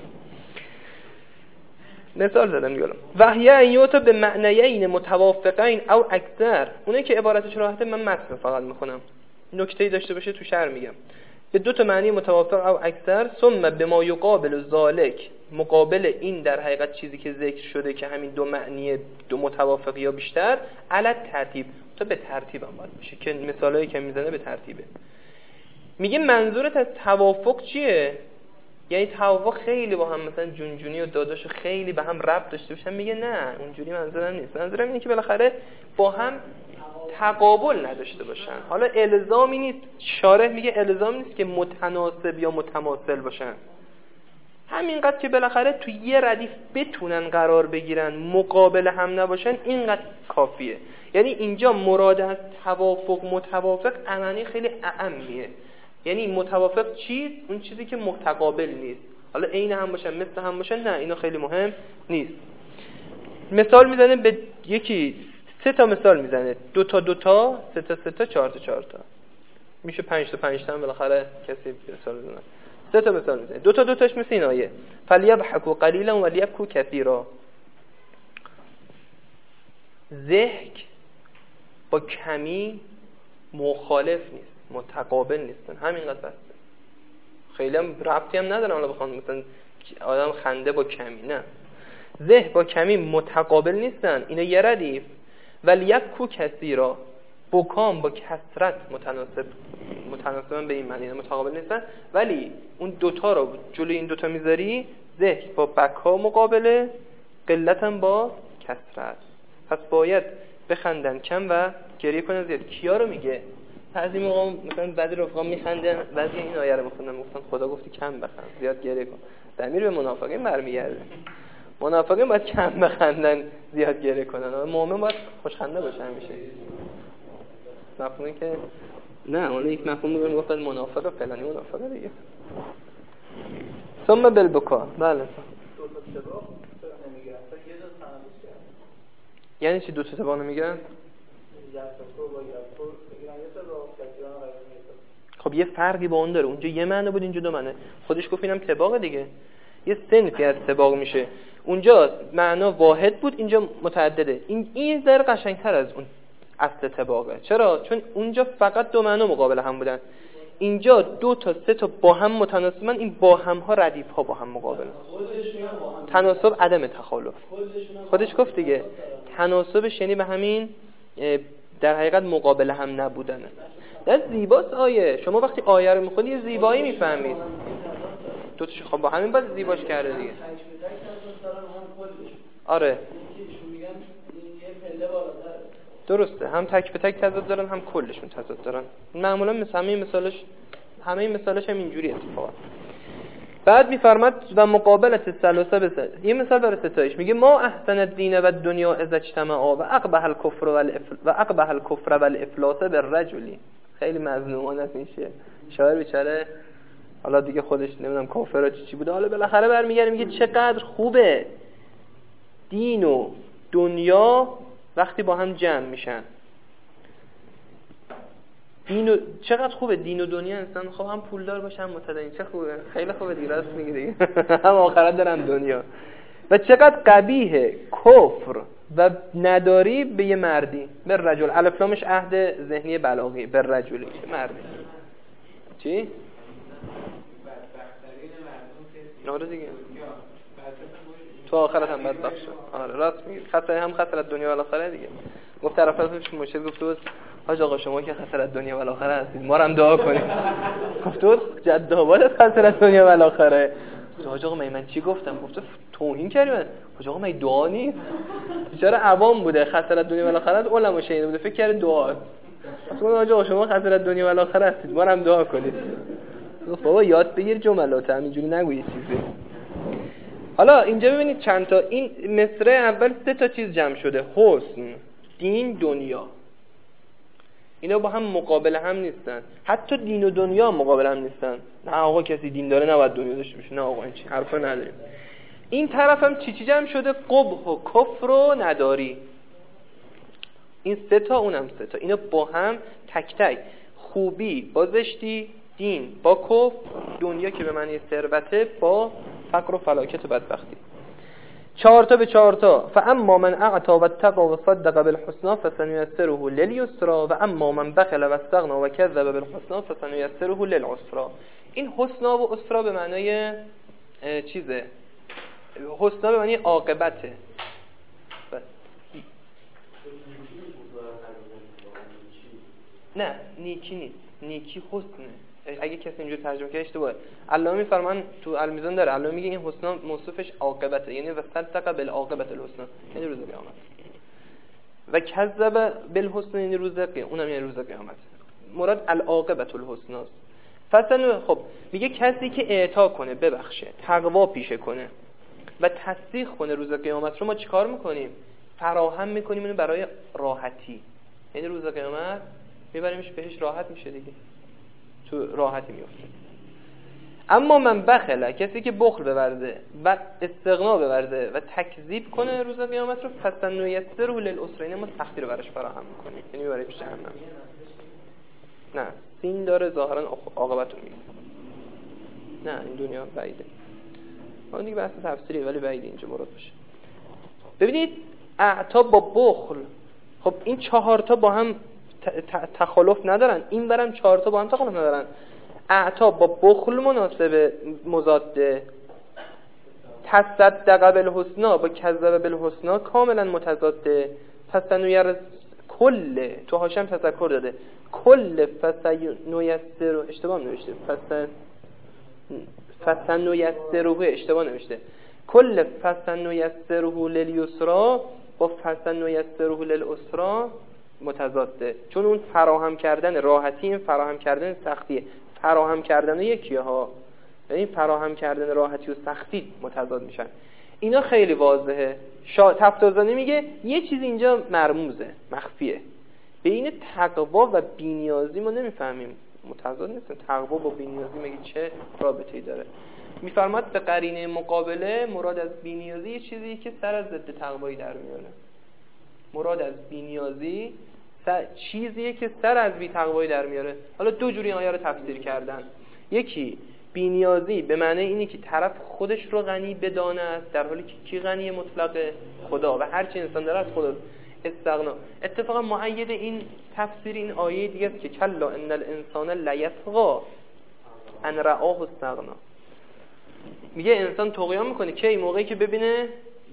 A: مثال زدم میگم وحیه ایوتا به معنیین متوافقین او اکثر، اونایی که عبارتش راحته من متن فقط میخونم، نکته‌ای داشته باشه تو شرح میگم، به دو تا معنی متوافق او اکثر، ثم بما یقابل ذالک، مقابل این در حقیقت چیزی که ذکر شده که همین دو معنی دو متوافق یا بیشتر، علت ترتیب، تو به ترتیب هم باید میشه که مثالایی که میزنه به ترتیبه. میگه منظورت از توافق چیه؟ یعنی توافق خیلی با هم مثلا جونجونی و داداش خیلی به هم ربط داشته باشن؟ میگه نه اونجوری منظورم نیست، منظورم اینه که بالاخره با هم تقابل نداشته باشن. حالا الزامی نیست، شارح میگه الزامی نیست که متناسب یا متماثل باشن، همینقدر که بالاخره تو یه ردیف بتونن قرار بگیرن، مقابل هم نباشن، اینقدر کافیه. یعنی اینجا مراد از توافق متوافق معنی خیلی اعمیه، یعنی متوافق چیز اون چیزی که متقابل نیست، حالا عین هم باشن مثل هم باشن نه، اینا خیلی مهم نیست. مثال میزنه به یکی سه تا مثال میزنه، دو تا دو تا، سه تا سه تا، چهار تا چهار تا، میشه پنج تا پنج تا هم بالاخره کسی مثال میزنه. سه تا مثال میزنه، دو تا دو تاش مثل این آیه فلیضحکوا قلیلا ولیبکوا کثیرا. ضحک با کمی مخالف نیست، متقابل نیستن، همینقدر بسته، خیلی هم ربطی هم ندارن. حالا بخوام مثلا آدم خنده با کمی، نه، زه با کمی متقابل نیستن، اینا یه ردیف. ولی یکو کثیرا، بکام با کثرت متناسب متناسبن به این معنی، متقابل نیستن. ولی اون دوتا رو جلوی این دوتا میذاری، زه با بکا مقابله، قلتم با کثرت. پس باید بخندن کم و گریه کنن زیاد. کیا رو میگه؟ بعضی موقع مثلا بعضی رفقا میخندن، بعضی این آیه رو میخوندن، گفتن خدا گفتی کم بخند زیاد گریه کن. ضمیر به منافقین برمیگرده. منافقین باید کم بخندن زیاد گریه کنن، مؤمن باید خوشخنده باشه همیشه. مفهومی که نه، اون یک مفهوم میگه گفتن منافق فلانی منافقه دیگه. ثم بالبکا. بله یعنی چی دو تا تبانو میگن؟ خب یه فرقی با اون داره، اونجا یه معنی بود اینجا دو معنی. خودش گفت اینم تباغ دیگه، یه صنفی از تباغ میشه. اونجا معنا واحد بود، اینجا متعدده. این این در قشنگتر از اون اصل تباغه. چرا؟ چون اونجا فقط دو معنا مقابل هم بودن، اینجا دو تا سه تا با هم متناسبن. این با هم ها ردیف ها با هم مقابل. تناسب عدم تخالف. خودش گفت دیگه تناسبش یعنی به همین در حقیقت مقابل هم نبودنه. در زیباست آیه. شما وقتی آیه رو میخونی یه زیبایی میفهمید. دو تاش خب با همین باید زیباش کرده دیگه. آره درسته، هم تک به تک تضاد دارن هم کلشون تضاد دارن. معمولا مثل همه مثالش همه این مثالش هم اینجوری اتفاقا. بعد میفرماد و مقابلت الثلاثه بسه، یه مثال برای ستایش میگه ما احسن الدین و الدنیا اذا اجتمعا و اقبح الكفر والافل و اقبح الكفر والافلاس بالرجل. خیلی مظلومانه است این شعر. شاعر بیچاره حالا دیگه خودش نمیدونم کافر چی چی بوده، حالا بالاخره برمیگره میگه چقدر خوبه دین و دنیا وقتی با هم جمع میشن. دین و چقدر خوبه دین و دنیا انسان خب هم پولدار باشه هم متدین، چه خوبه، خیلی خوبه دیگه، راست میگی دیگه. هم آخرت دارن دنیا. و چقدر قبیحه کفر و نداری به یه مردی، به رجل. الف لامش عهد ذهنی بلاغی، به رجلی چه مردی. چی؟ آره دیگه تو آخرت هم بدبخت شد. آره راست میگی، خسر هم خسرت دنیا و آخرت دیگه. گفت طرفش مرشد گفت بود حاج آقا شما که خسرت دنیا و آخرت هستید ما رو هم دعا کنید. گفت بود جد آباد خسرت دنیا و آخرت. حاج آقا من چی گفتم؟ گفت توهین کردی من. حاج آقا من دعا نیست. بیچاره عوام بوده، خسرت دنیا و آخرت علما شنیده بوده فکر کرد دعاست. اصلا حاج آقا شما خسرت دنیا و آخرت هستید ما رو هم دعا کنید. گفت بابا یاد بگیر جملات، همینجوری نگوی چیزی. حالا اینجا ببینید چند تا این مصرع اول سه تا چیز جمع شده: حسن، دین، دنیا. اینا با هم مقابل هم نیستن. حتی دین و دنیا مقابل هم نیستن. نه آقا کسی دین داره نباید دنیا داشته باشه، نه آقا این چی حرفا نداریم. این طرف هم چی چی جمع شده؟ قبح و کفر و نداری. این سه تا اونم سه تا، اینا با هم تک تک خوبی با زشتی، دین با کفر، دنیا که به معنی ثروته با فقر و فلاکت و بدبختی. چهار تا به چهار تا. فاما من اعطى واتقى وصدق بالحسنى فسنيسره لليسرى و اما من بخل واستغنى وكذب بالحسنى فسنيسره للعسرى. این حسنا و اسرا به معنای چیزه. حسنا به معنی عاقبته. نه نیکی نیست، نیکی حسنه. اگه کسی اینجور ترجمه کنه اشتباهه. علامه میفرمان تو المیزان داره، علامه میگه این حسنا موصوفش عاقبته، یعنی وصدق بالعاقبه الحسنا، یعنی روز قیامت. و کذب بالحسن یعنی روز قیامت، اونم یعنی روز قیامت. مراد العاقبه الحسنا است. فصلا خب میگه کسی که اعطا کنه، ببخشه، تقوا پیشه کنه و تصدیق کنه روز قیامت رو، ما چیکار میکنیم؟ فراهم میکنیم اینو برای راحتی. یعنی روز قیامت میبریمش بهش، راحت میشه دیگه، تو راحتی میفته. اما من بخله، کسی که بخل بورزه و استغنا بورزه و تکذیب کنه روز قیامت رو، فسنیسره للعسرین، ما سختی رو براش فراهم میکنیم، یعنی میبره پیش جهنم. نه سین داره ظاهرا عاقبت رو میگه. نه این دنیا بعیده، اون دیگه بحث تفسیریه ولی بعیده اینجا مراد باشه. ببینید اعطا با بخل، خب این چهار تا با هم تخالف ندارن، این برم چهار تا با هم تخالف ندارن. اعطا با بخل مناسب مضاده، تصدق بالحسنا با کذب بالحسنا کاملا متضاده. فسنویر کل تو هاشم تذکر داده کل فسنویسر اشتباه نوشته فسن فسنویسره اشتباه نوشته کل فسنویسره للیسرا با فسنویسره للعسرا متضاده، چون اون فراهم کردن راحتی این فراهم کردن سختیه. فراهم کردن یکیه ها، یعنی فراهم کردن راحتی و سختی متضاد میشن. اینا خیلی واضحه. شا... تفتازانی میگه یه چیز اینجا مرموزه، مخفیه. بین تقوا و بی‌نیازی ما نمیفهمیم، متضاد نیست. تقوا با بی‌نیازی مگه چه رابطه‌ای داره؟ میفرماد به قرینه مقابله مراد از بی‌نیازی یه چیزی که سر از ضد تقوایی در میاره. مراد از بی‌نیازی سر... چیزیه که سر از بی تقوایی در میاره. حالا دو جوری آیه رو تفسیر کردن. یکی بی‌نیازی به معنی اینه که طرف خودش رو غنی بدانه است، در حالی که کی غنی مطلق؟ خدا، و هر چی انسان داره از خدا استغنا. اتفاقا مؤید این تفسیر این آیه دیگه است که کلا ان الانسان لیطغی ان رآه استغنا. میگه انسان طغیان میکنه که این موقعی که ببینه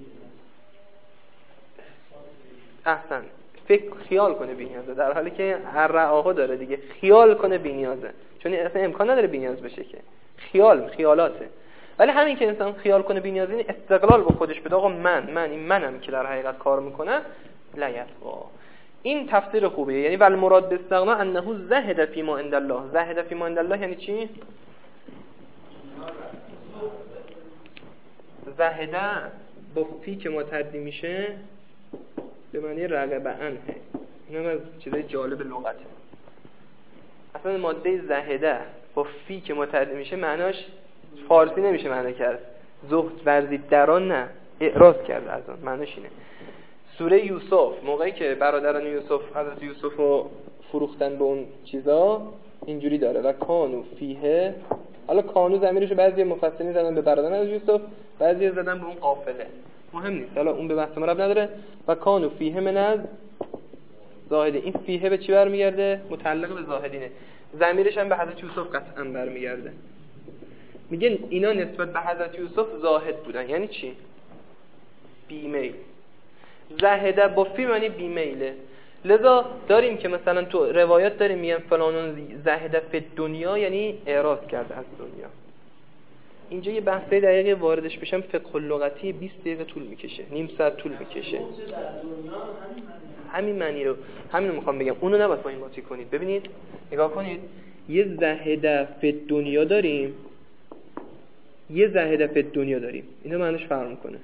A: احسن فکر خیال کنه بی‌نیازه، در حالی که هر رآه داره دیگه، خیال کنه بی‌نیازه، چون اصلا امکان نداره بی‌نیاز بشه که خیال خیالاته. ولی همین که انسان خیال کنه بی‌نیازی، این استقلال با خودش بده، آقا من من این منم که در حقیقت کار میکنه. لیطغی. این تفسیر خوبیه. یعنی ول مراد باستغنا انه زهد فی ما عند الله. زهد فی ما عند الله یعنی چی؟ زهده با فی که متعدی میشه به معنی رغبه عنه. اینم از چیزای جالب لغته. اصلا ماده زهده با فی که متعدی میشه معناش فارسی نمیشه معنی کرد. زهد ورزید در آن، نه، اعراض کرد از آن، معناش اینه. سوره یوسف موقعی که برادران یوسف حضرت یوسف رو فروختن به اون چیزا اینجوری داره و کانو فیه. حالا کانو ضمیرشو بعضی مفسرین زدن به برادران از یوسف، بعضی زدن به اون قافله، مهم نیست، حالا اون به بحث ما ربط نداره. و کانو فیه من از زاهده. این فیه به چی برمیگرده؟ متعلق به زاهدینه. ضمیرش هم به حضرت یوسف قطعا برمیگرده. میگن اینا نسبت به حضرت یوسف زاهد بودن. یعنی چی؟ بیمیل. زاهده با فی معنی بیمیله. لذا داریم که مثلا تو روایات داریم میگن فلانون زاهده فی دنیا، یعنی اعراض کرده از دنیا. اینجا یه بحثه دقیقه واردش بشم فقه لغتی بیست دقیقه طول میکشه، نیم ساعت طول میکشه. همین معنی رو همین رو میخوام بگم، اونو نباید با این قاطی کنید. ببینید نگاه کنید، یه زاهده فی دنیا داریم، یه زاهده فی دنیا داریم. اینا معنیش فرق میکنه.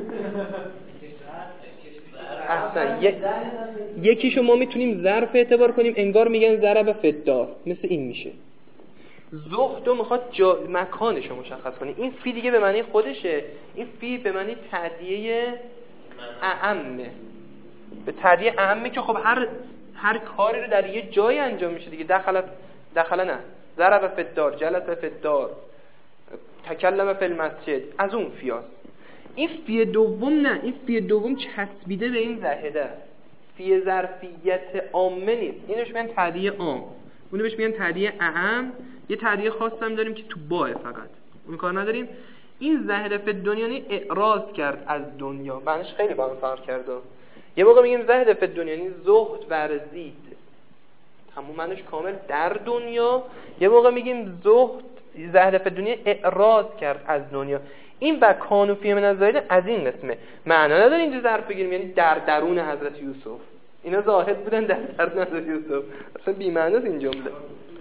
A: احسن یک... یکیشو ما میتونیم ظرف اعتبار کنیم، انگار میگن ضرب فدار، مثل این میشه. زهدو میخواد جا... مکانشو مشخص کنه. این فی دیگه به معنی خودشه، این فی به معنی تعدیه اعمه، به تعدیه اعمه که خب هر هر کاری رو در یه جای انجام میشه دیگه. دخل دخل نه ضرب فدار، جلس فدار، تکلم فی المسجد، از اون فیاست. این فی دوم نه، این فی دوم چسبیده به این زاهده. فی ظرفیت عامه نیست، اینوش میگن تعدیه عام، اونو بهش میگن تعدیه اعم. یه تعدیه خاص هم داریم که تو باه فقط، اون کار نداریم. این زاهده فی دنیا یعنی اعراض کرد از دنیا، معنیش خیلی با هم فرق کرده. یه موقع میگیم زاهده فی دنیا یعنی زهد ورزید، همون معنیش کامل در دنیا. یه موقع میگیم زهد زاهده فی دنیا اعراض کرد از دنیا. این و کانو فی من الزاهد از این قسمه، معنا نداره اینجا ظرف بگیریم یعنی در درون حضرت یوسف. اینا زاهد بودن در درون حضرت یوسف، اصلا بی معناست این جمله.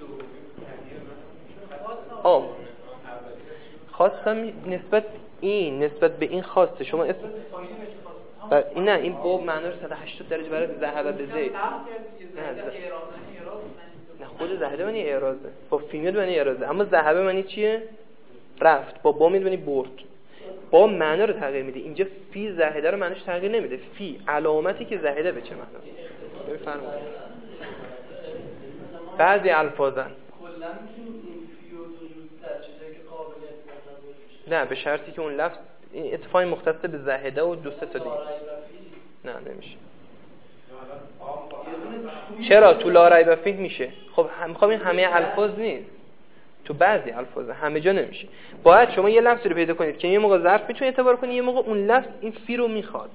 A: آه خواستم نسبت این نسبت به این خواسته شما اسم بر... این نه این باب معنا رو صد و هشتاد درجه برای ذهب به زید. نه خود زهده معنی اعراضه، با فیمیل معنی اعراضه، اما ذهب معنی چیه؟ رفت. با با میدونی برد، با معنا رو تغییر میده. اینجا فی زاهده رو معنیش تغییر نمیده. فی علامتی که زاهده به چه معنا بفرمایید. بعضی الفاظن
C: کلا میتونیم این فی و وجود در چیزایی که قابلیت نداره،
A: نه به شرطی که اون لفظ این اتفاقی مختص به زاهده و دو سه تا دیگه. نه نمیشه. چرا تو لا ریب فیه میشه؟ خب هم میخوام این همه الفاظ نیست. تو بعضی الفاظ، همه جا نمیشه. باید شما یه لفظی رو پیدا کنید که یه موقع ظرف میتونه اعتبار کنی، یه موقع اون لفظ این فی رو میخواد.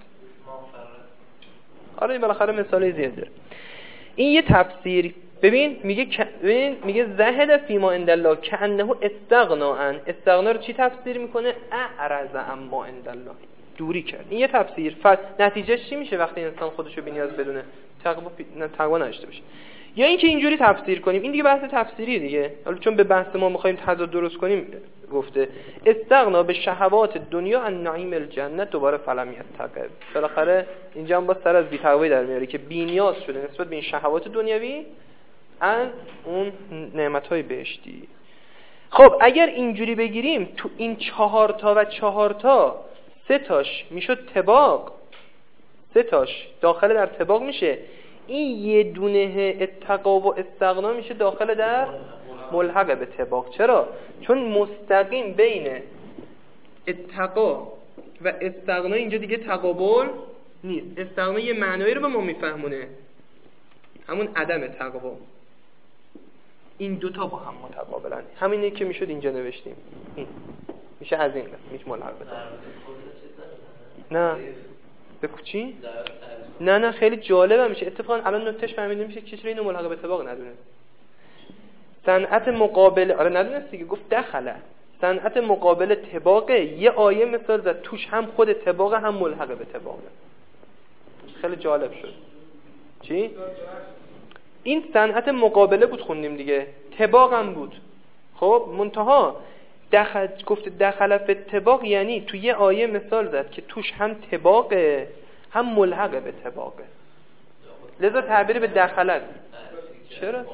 A: آره بالاخره مثالای زیاد داره. این یه تفسیر. ببین میگه ببین میگه زهد فی ما عند الله کانه استغنا عن. استغنا رو چی تفسیر میکنه؟ اعرض اما عند الله، دوری کرد. این یه تفسیر. ف... نتیجهش چی میشه وقتی انسان خودشو بی‌نیاز بدونه؟ تقوا نه تقوا نداشته باشه. یا اینکه اینجوری تفسیر کنیم، این دیگه بحث تفسیریه دیگه. حالا چون به بحث ما می‌خوایم تضاد درست کنیم، گفته استغنا به شهوات دنیا عن نعیم الجنه، دوباره فلم یتقب. بالاخره اینجا هم با سر از بی‌تقوی در میاره که بی‌نیاز شده نسبت به این شهوات دنیوی از اون نعمت‌های بهشتی. خب اگر اینجوری بگیریم تو این چهار تا و چهار تا سه تاش میشد طباق، سه تاش داخل در طباق میشه. این یه دونه اتقا و استغنا میشه داخل در ملحق به طباق. چرا؟ چون مستقیم بین اتقا و استغنا اینجا دیگه تقابل نیست. استغنا یه معنایی رو به ما میفهمونه، همون عدم تقوا. این دوتا با هم متقابلن. همینه که میشد اینجا نوشتیم. این میشه از این میشه ملحق به طباق. نه به چی؟ نه نه خیلی جالبه میشه. اتفاقا الان نکتهش فهمیده میشه چجوری اینو ملحق به طباق ندونه. صنعت مقابل آره ندونست دیگه، گفت دخله. صنعت مقابل طباق یه آیه مثال زد توش هم خود طباق هم ملحق به طباق. خیلی جالب شد. چی؟ این صنعت مقابله بود خوندیم دیگه، طباق هم بود. خب منتها دخل گفت دخل فی طباق، یعنی تو یه آیه مثال زد که توش هم طباقه هم ملحقه به طباقه، لذا تعبیر به دخلت. چرا؟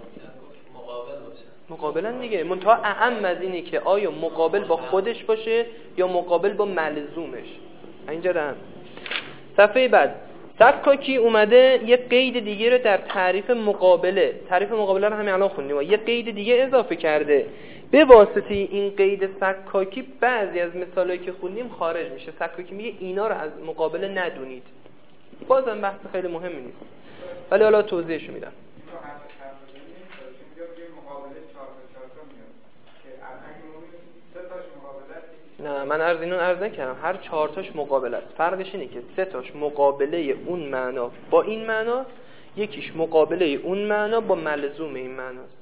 A: مقابلن دیگه، منتها اهم از اینه که آیا مقابل با خودش باشه یا مقابل با ملزومش. اینجا هم صفحه بعد سکاکی اومده یه قید دیگه رو در تعریف مقابله، تعریف مقابله رو همین الان خوندیم، یه قید دیگه اضافه کرده. به واسطه این قید سکاکی بعضی از مثالایی که خوندیم خارج میشه. سکاکی میگه اینا رو از مقابله ندونید. بازم بحث خیلی مهمی نیست، ولی حالا توضیحشو میدم. نه من عرض اینو عرض نکردم، هر چهار تاش مقابله است. فرقش اینه که سه تاش مقابله اون معنا با این معنا، یکیش مقابله اون معنا با ملزوم این معناست.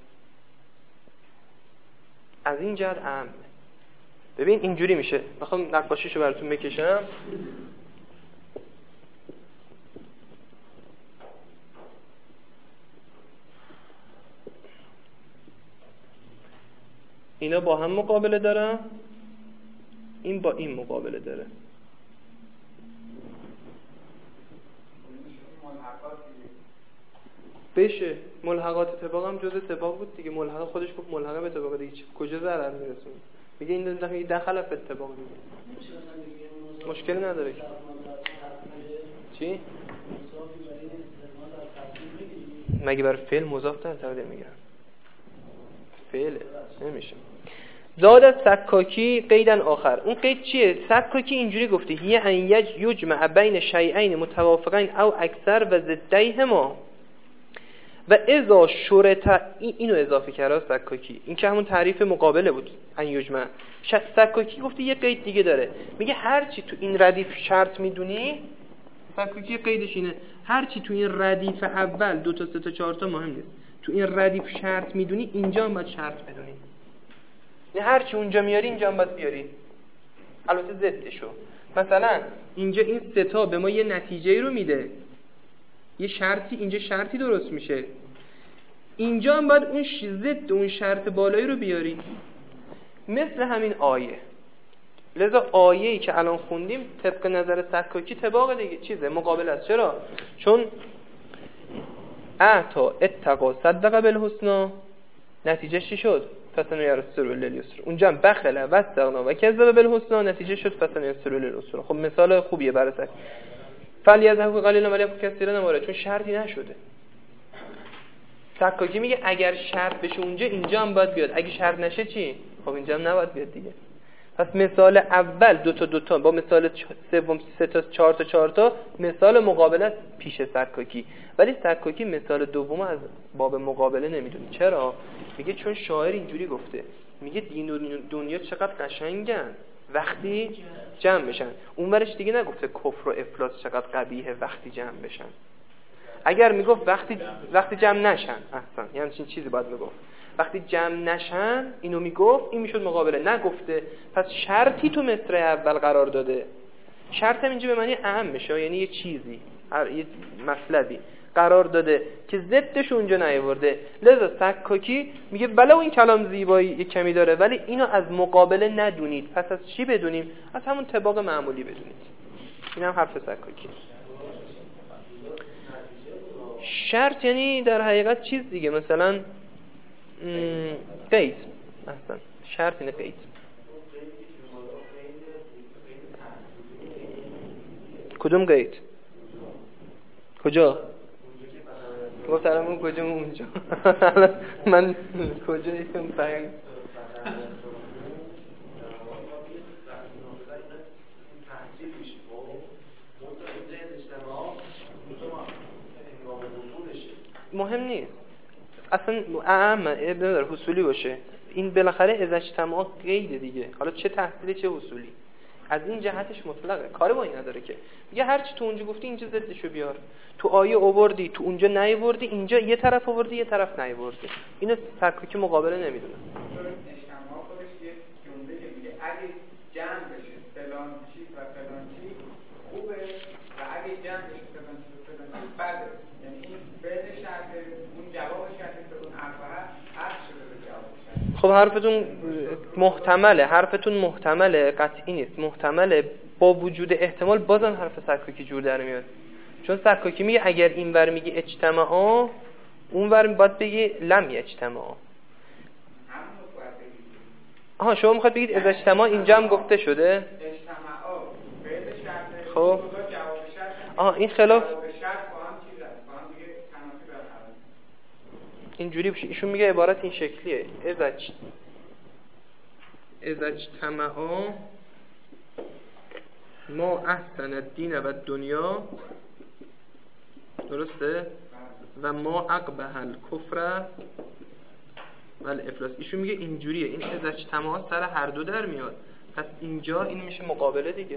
A: از این جهت اهم. ببین اینجوری میشه، میخوام نقاشیشو براتون بکشم. اینا با هم مقابله دارن، این با این مقابله داره. بشه ملحقات طباق هم جزء طباق بود دیگه. ملحق خودش گفت ملحقه به طباق دیگه، کجا ضرر میرسون؟ میگه این دفعه دخل فی طباق دیگه، مشکلی نداره. چی؟ مگه بر فعل مضاف در تقدیر میگیرن؟ فعل نمیشه. زاد از سکاکی قیدن آخر. اون قید چیه؟ سکاکی اینجوری گفته هی ان یج یجمع بین شیئین متوافقین او اکثر و ضدیهما و اذا شرط. اینو اضافه کرده سکاکی، این که همون تعریف مقابله بود ان یجمع. سکاکی گفته یه قید دیگه داره، میگه هر چی تو این ردیف شرط میدونی، سکاکی قیدش اینه هر چی تو این ردیف اول دو تا سه تا چهار تا مهم نیست، تو این ردیف شرط میدونی اینجا هم باید شرط بدونی. نه هر چی اونجا میاری اینجا هم باید بیاری، البته ضدشو. مثلا اینجا این سه تا به ما یه نتیجه رو میده، یه شرطی اینجا شرطی درست میشه، اینجا هم باید اون ضد اون شرط بالایی رو بیاری. مثل همین آیه. لذا آیه‌ای که الان خوندیم طبق نظر سکاکی طباق دیگه چیزه، مقابل است. چرا؟ چون اعطا اتقا صدق بالحسنا، نتیجه چی شد؟ فسن یرسر بالیسر. اونجا هم بخل و استغنا و کذب بالحسنا، نتیجه شد فسن یرسر بالیسر. خب مثال خوبیه برای سک. فلیذهب قلیلا ولیکن کثیرا نماره، چون شرطی نشده. سکاکی میگه اگر شرط بشه اونجا اینجا هم باید بیاد، اگه شرط نشه چی؟ خب اینجا هم نباید بیاد دیگه. پس مثال اول دو تا دو تا با مثال سوم سه تا چهار تا چهار تا مثال مقابله پیش سکاکی، ولی سکاکی مثال دوم از باب مقابله نمیدونی. چرا؟ میگه چون شاعر اینجوری گفته، میگه دین و دنیا چقدر قشنگن وقتی جمع بشن. اونورش دیگه نگفته کفر و افلاس چقدر قبیحه وقتی جمع بشن. اگر میگفت وقتی وقتی جمع نشن اصلا یعنی چین چیزی باید میگفت وقتی جمع نشن اینو میگفت، این میشد مقابله. نگفته، پس شرطی تو مصرع اول قرار داده. شرط هم اینجا به معنی اهم میشه، یعنی یه چیزی یه مطلبی قرار داده که ضدش اونجا نیاورده. لذا سکاکی میگه بله این کلام زیبایی یه کمی داره، ولی اینو از مقابله ندونید. پس از چی بدونیم؟ از همون طباق معمولی بدونید. این هم حرف سکاکی. شرط یعنی در حقیقت چیز دیگه، مثلا قید. اصلا شرط اینه قید. کدوم قید؟ کجا؟ گفتم اون کجا اونجا. من کجا ایستم فهم. مهم نیست اصلا، اهم نداره حصولی باشه. این بالاخره از اجتماع قید دیگه، حالا چه تحصیلی چه حصولی، از این جهتش مطلقه، کاری با این نداره که میگه هر چی تو اونجا گفتی اینجا ضدشو بیار. تو آیه آوردی تو اونجا نیاوردی، اینجا یه طرف آوردی یه طرف نیاوردی. اینو سکاکی مقابله نمیدونه.
D: اجتماع خودش یه جمله میگه اگه جمع بشه فلان چیز و فلان چیز خوبه و اگه جمع بشه فلان چیز و فلان چیز بده. یعنی این فعل شرط اون جواب شرط که اون افعال عکس شده به جواب شرط.
A: خب حرفتون محتمله، حرفتون محتمله، قطعی نیست، محتمله. با وجود احتمال بازم حرف سکاکی جور در میاد، چون سکاکی میگه اگر این ور میگه اجتماعا، اون ور باید بگی لم اجتماعا. آها شما میخواد بگید از اجتماع اینجا هم گفته شده؟
D: اجتماعا فعل شرط.
A: خب
D: جواب شرط.
A: آها این خلاف
D: جواب شرط با هم چیز است، با هم دیگه تناسب برقرار.
A: اینجوری بشه. ایشون میگه عبارت این شکلیه: از اج از اجتماعا ما احسن الدین و دنیا، درسته؟ و ما اقبح الکفر و الافلاس. ایشون میگه اینجوریه، این از اجتماع سر هر دو در میاد. پس اینجا این میشه مقابله دیگه.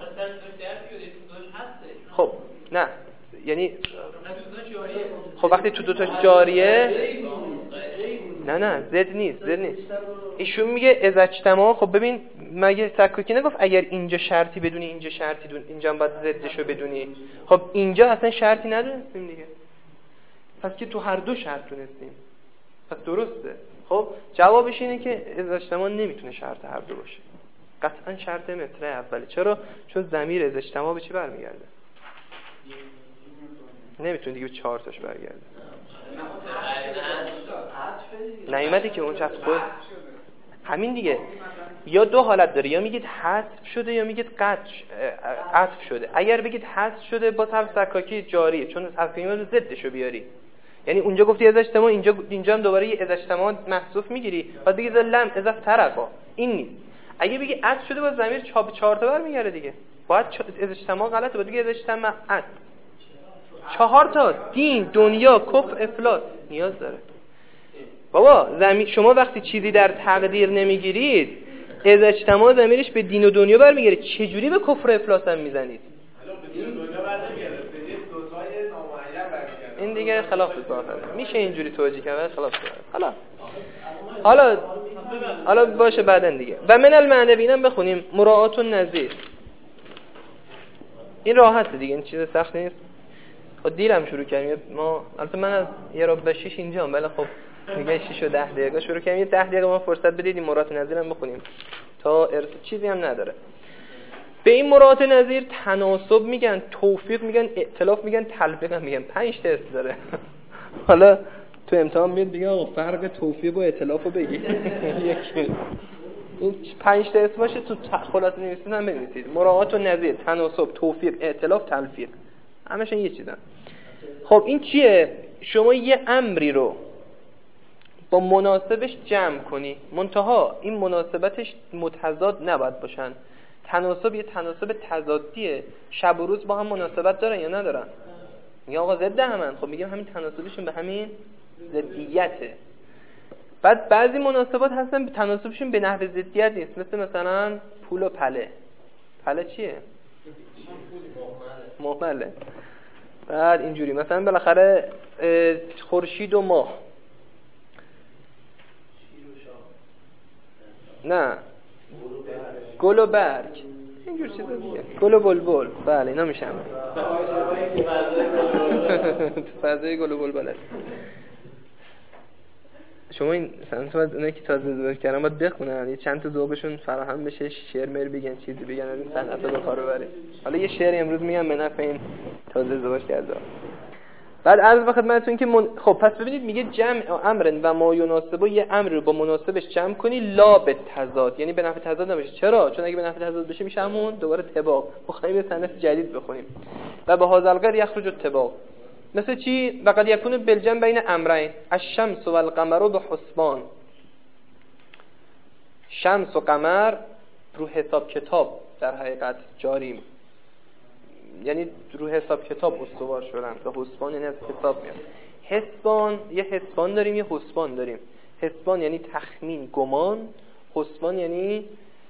A: خب نه یعنی خب وقتی تو دوتا جاریه نه نه زد نیست زد نیست ایشون میگه از اجتماع. خب ببین مگه سکاکی نگفت اگر اینجا شرطی بدونی اینجا شرطی دون اینجا هم باید زدشو بدونی؟ خب اینجا اصلا شرطی ندونستیم دیگه، پس که تو هر دو شرط دونستیم، پس درسته. خب جوابش اینه که از اجتماع نمیتونه شرط هر دو باشه، قطعا شرط مصرع اوله. چرا؟ چون ضمیر از اجتماع به چی برمیگرده؟ نمیتونه دیگه به چهار تاش برگرده. نیومدی که اون چه خود همین دیگه. یا دو حالت داره، یا میگید حذف شده یا میگید قطع عطف شده. اگر بگید حذف شده باز هم سکاکی جاریه، چون سکاکی رو ضدشو بیاری. یعنی اونجا گفتی از اجتماع، اینجا اینجا هم دوباره یه از اجتماع محذوف میگیری، بعد بگید لم از طرفا. این نیست. اگه بگی عطف شده باز ضمیر چهار چهار تا برمیگرده دیگه. باید از اجتماع غلطه، باید بگی از اجتماع عطف. چهار تا دین، دنیا، کفر، افلاس نیاز داره. بابا زمین شما وقتی چیزی در تقدیر نمیگیرید، از اجتماع ضمیرش به دین و دنیا برمیگره، چه جوری به کفر و افلاس هم میزنید؟ این دیگه خلاف ظاهره. میشه اینجوری توجیه کرد؟ خلاف ظاهره. حالا حالا حالا باشه بعدن دیگه. و من المعنوین هم بخونیم مراعات النظیر. این راحته دیگه، این چیز سخت نیست. خب دیرم شروع کردیم ما، البته من از یه رو به شیش اینجام، ولی خب میگه شیش و ده دقیقه شروع کردیم. یه ده دقیقه ما فرصت بدید این مراعات نظیر هم بخونیم تا ارث چیزی هم نداره. به این مراعات نظیر تناسب میگن، توفیق میگن، ائتلاف میگن، تلفیق هم میگن. پنج تا اسم داره. حالا تو امتحان میاد دیگه آقا فرق توفیق و ائتلاف رو بگی. یکی این پنج تا اسم باشه تو خلاصه نویسید هم بنویسید. مراعات نظیر، تناسب، توفیق، ائتلاف، تلفیق. همشون یه چیزن. خب این چیه؟ شما یه امری رو با مناسبش جمع کنی، منتها این مناسبتش متضاد نباید باشن. تناسب یه تناسب تضادیه، شب و روز با هم مناسبت دارن یا ندارن؟ میگه آقا ضد همن. خب میگم همین تناسبشون به همین ضدیته. بعد بعضی مناسبات هستن تناسبشون به نحو ضدیت نیست، مثل مثلا پول و پله. پله چیه؟ مهمله. بعد اینجوری مثلا بالاخره خورشید و ماه، نه گل و برگ، اینجور چیزا دیگه، گل و بلبل. بله اینا میشن فضای گل و بلبل. شما این مثلا اونایی که تازه ازدواج کردن باید بخونن، یه چند تا ذوقشون فراهم بشه، شعر مر بگن، چیزی بگن، از این صنعت رو به کار ببره. حالا یه شعر امروز میگم به نفع این تازه ازدواج کرده. بعد عرض به خدمتتون که من... خب پس ببینید میگه جمع امر و ما یناسبه، یه امر رو با مناسبش جمع کنی، لا به تضاد، یعنی به نفع تضاد نمیشه. چرا؟ چون اگه به نفع تضاد بشه میشه همون دوباره طباق. بخوایم یه صنعت جدید بخونیم و به هذا غیر یخرج الطباق. مثل چی؟ وقد یکون بالجمع بین امرین، الشمس و القمر بحسبان. شمس و قمر رو حساب کتاب در حقیقت جاریم، یعنی رو حساب کتاب استوار شدن. به حسبان یعنی از حساب میاد. حسبان، یه حسبان داریم یه حسبان داریم. حسبان یعنی تخمین، گمان. حسبان یعنی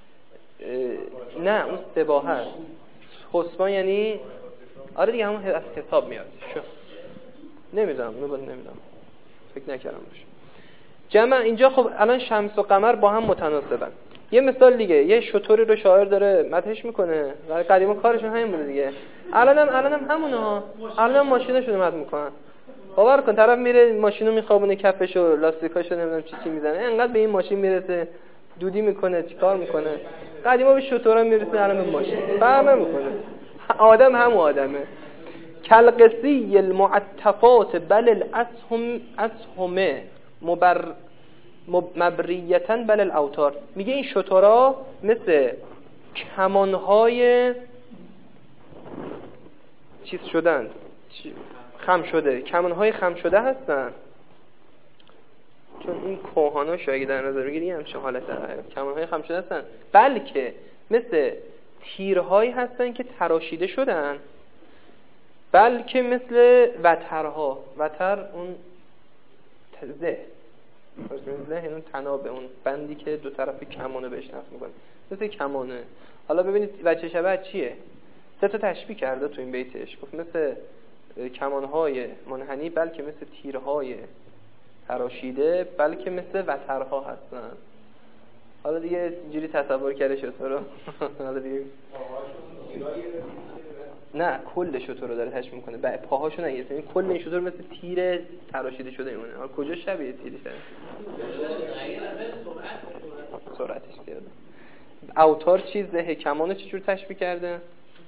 A: نه اون سباحه است. حسبان یعنی آره دیگه همون از حساب میاد. شو نمیدونم نمیدونم فکر نکردم باشه. جمع اینجا خب الان شمس و قمر با هم متناسبن. یه مثال دیگه، یه شطوری رو شاعر داره مدحش میکنه و قدیما کارشون همین بوده دیگه. الانم الانم همونا، الان ماشیناشون مد میکنن. باور کن طرف میره ماشینو میخوابونه کفشو، لاستیکاشو نمیدونم چی چی میزنه، انقدر به این ماشین میرسه، دودی میکنه، چیکار میکنه. قدیما به شطورا میرسه، الان به ماشین. فهم نمیکنه. آدم هم آدمه. کالقسی المعتفات بل الاسهم اسهمه مبر مبریتن بل الاوتار. میگه این شترا مثل کمانهای چیز شدن، خم شده، کمانهای خم شده هستن. چون این کوهانا شاید در نظر بگیری همچه حالت داره، کمانهای خم شده هستن. بلکه مثل تیرهایی هستن که تراشیده شدن، بلکه مثل وترها. وتر اون زه زه اون تنابه، اون بندی که دو طرف کمانه بهش نصب میکنه، مثل کمانه. حالا ببینید وجه شبه چیه؟ سه تا تشبیه کرده تو این بیتش. گفت مثل کمانهای منحنی، بلکه مثل تیرهای تراشیده، بلکه مثل وترها هستن. حالا دیگه اینجوری تصور کرده شطور رو. حالا دیگه نه کل شطور رو داره تشبیه میکنه، بعد پاهاشو نگیرید. این کل این شطور مثل تیر تراشیده شده میمونه. حالا کجا شبیه تیرش هست؟ سرعتش زیاده. اوتار چیزه، کمانو چجور تشبیه کرده؟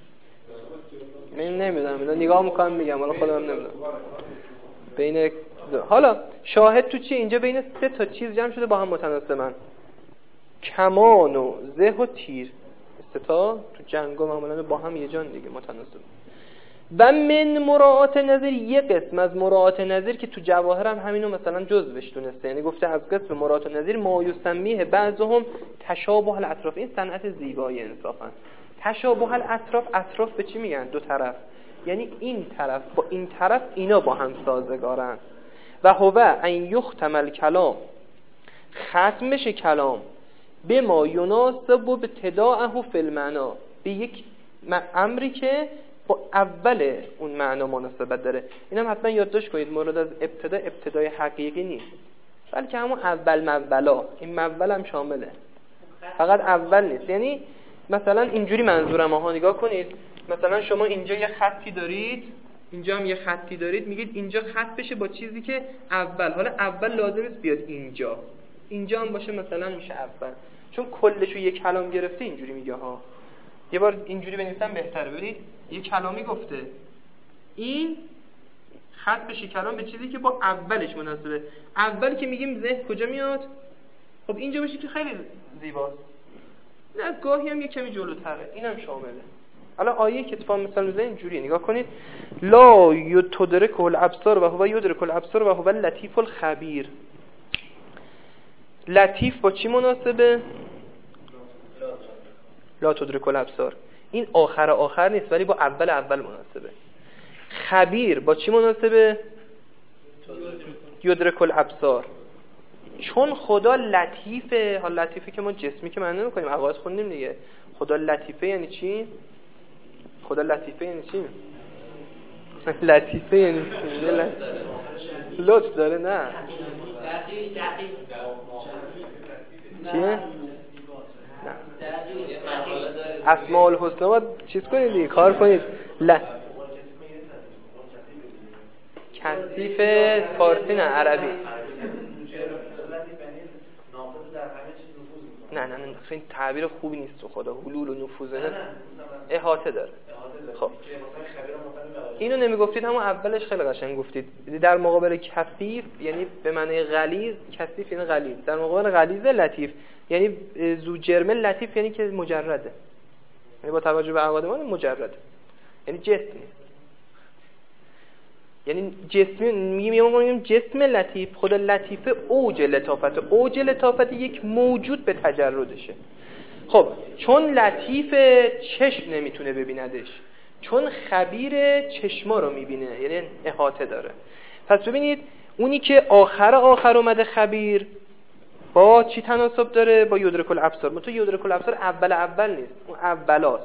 A: من نمیدونم، نگاه میکنم میگم، حالا خودم نمیدونم. بین حالا شاهد تو چی؟ اینجا بین سه تا چیز جمع شده با هم متناسبن. کمان و زه و تیر، سه تا تو جنگا معمولا با هم یه جان دیگه متناسب. و من مراعات نظر، یه قسم از مراعات نظر که تو جواهر هم همینو مثلا جزوش دونسته، یعنی گفته از قسم مراعات نظر ما یسمیه بعضهم تشابه الاطراف. این صنعت زیبایی انصافا. تشابه الاطراف، اطراف به چی میگن؟ دو طرف، یعنی این طرف با این طرف اینا با هم سازگارن. و هو ان یختم الکلام، ختم بشه کلام، به ما یناسب و ابتداءه فی المعنا، به یک امری که با اول اون معنا مناسبت داره. اینم حتما یادداشت کنید، مورد از ابتدا ابتدای حقیقی نیست، بلکه همون اول مولا. این مولا هم شامله، فقط اول نیست. یعنی مثلا اینجوری منظورم ها، نگاه کنید. مثلا شما اینجا یه خطی دارید، اینجا هم یه خطی دارید، میگید اینجا خط بشه با چیزی که اول. حالا اول لازم است بیاد اینجا، اینجا هم باشه مثلا میشه اول، چون کلشو یک کلام گرفته. اینجوری میگه ها. یه بار اینجوری بنویسم بهتره. ببینید یه کلامی گفته این خط بشه کلام به چیزی که با اولش مناسبه. اول که میگیم ذهن کجا میاد؟ خب اینجا باشه که خیلی زیباست. نه گاهی هم یه کمی جلوتره، اینم شامله. حالا آیه که اتفاق مثلا میزنه اینجوریه، نگاه کنید. لا یتدرک الابصار و هو یدرک الابصار و هو اللطیف الخبیر. لطیف با چی مناسبه؟ لا تدرک الابصار. این آخر آخر نیست ولی با اول اول مناسبه. خبیر با چی مناسبه؟ یدرک الابصار. چون خدا لطیفه. حالا لطیفه که ما جسمی که معنی نمی‌کنیم، عقاید خوندیم دیگه. خدا لطیفه یعنی چی؟ خدا لطیفه یعنی چی؟ لطیفه یعنی چی؟ لطف داره. نه چیه؟ نه اسماء الحسنا باید چیز کنید دیگه، کار کنید. ل کثیف فارسی نه عربی. نه نه نه این تعبیر خوبی نیست تو خدا. حلول و نفوذ نه احاطه داره. خب اینو نمیگفتید همون اولش خیلی قشنگ گفتید. در مقابل کثیف یعنی به معنی غلیظ، کثیف یعنی غلیظ. در مقابل غلیظ لطیف یعنی ذو جرم، لطیف یعنی که مجرده. یعنی با توجه به عقاید ما مجرد یعنی جسم نیست. یعنی جسمی میگیم جسم لطیف. خدا لطیفه اوج لطافت. اوج لطافت یک موجود به تجردشه. خب چون لطیف چشم نمیتونه ببیندش، چون خبیر چشما رو میبینه یعنی احاطه داره. پس ببینید اونی که آخر آخر اومده خبیر با چی تناسب داره؟ با یدرک الابصار. منتها یدرک الابصار اول اول نیست، اون اولاست.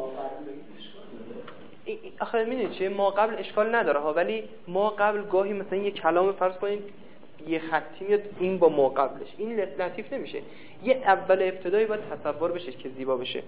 A: آخه میدونید چیه؟ ما قبل اشکال نداره ها، ولی ما قبل گاهی مثلا یه کلام فرض کنید یه خطی میاد این با ما قبلش، این لطیف نمیشه. یه اول ابتدایی باید تصور بشه که زیبا بشه.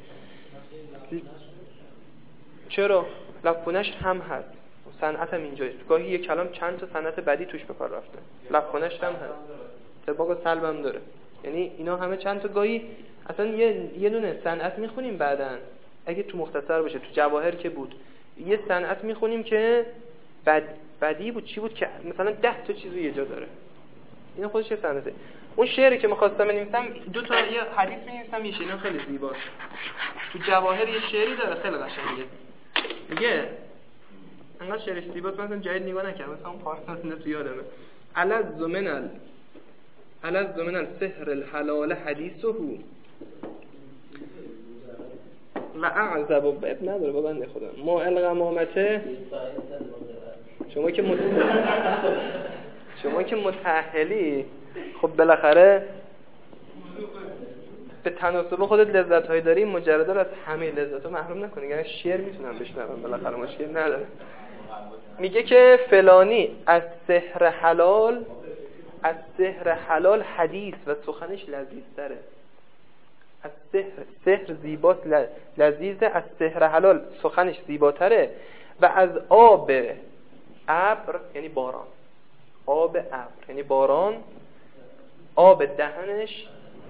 A: چرا؟ لفظش هم هست، صنعت هم اینجاست. گاهی یه کلام چند تا صنعت بعدی توش به کار رفته. لفظش هم هست، طباق و سلب هم داره. یعنی اینا همه چند تا گاهی اصلا یه یه دونه صنعت میخونیم بعدن اگه تو مختصر باشه. تو جواهر که بود یه صنعت میخونیم که بد بدی بود، چی بود که مثلا ده تا چیزو یه جا داره. اینا خودش یه صنعته. اون شعری که می‌خواستم بنویسم دو تا یه حدیث می‌نویسم، یه شعر خیلی زیباست. تو جواهر یه شعری داره خیلی قشنگه. میگه انقدر شعرش زیباست مثلا جدید نگاه نکردم، مثلا اون پارسال نه تو یادمه. الذ من ال الذ من السحر الحلال حدیثه و اعذب و اب نداره با بنده خدا ما الغمامته. شما که مت... شما که متأهلی خب بالاخره به تناسب خودت لذت‌هایی داری، مجرد از همه لذت‌ها محروم نکنی. یعنی شعر میتونم بشنوم، بالاخره مشکل نداره. میگه که فلانی از سحر حلال از سحر حلال حدیث و سخنش لذیذتره. از سحر سحر زیباست، لذیذه. از سحر حلال سخنش زیباتره. و از آب ابر یعنی باران، آب ابر یعنی باران، آب دهنش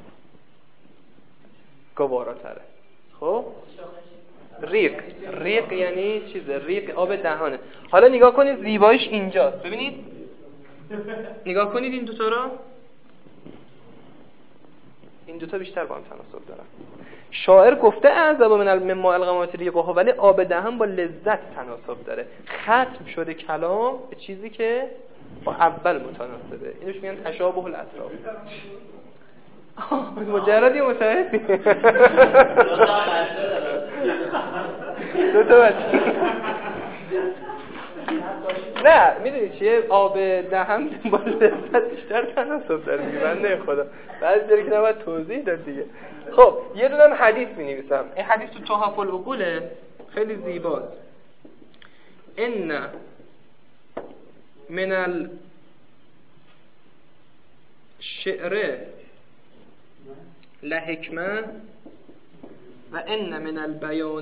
A: گواراتره. خب ریق ریق یعنی چیزه، ریق آب دهانه. حالا نگاه کنید زیباییش اینجاست. ببینید نگاه کنید این دوتا رو، این دوتا بیشتر با هم تناسب دارن. شاعر گفته اعذب من الماء الغمامة ریقها، ولی آب دهن با لذت تناسب داره. ختم شده کلام به چیزی که با اول متناسبه. اینوش میگن تشابه الاطراف. مجرد یه متعهدی دو تا بچه. نه میدونی چیه؟ آب دهن با لذت بیشتر تناسب داره دیگه. بنده خدا بعضی داره که نباید توضیح داد دیگه. خب یه دونم حدیث می نویسم. این حدیث تو تحف العقوله، خیلی زیباست. ان من الشعر لحکمه و ان من البیان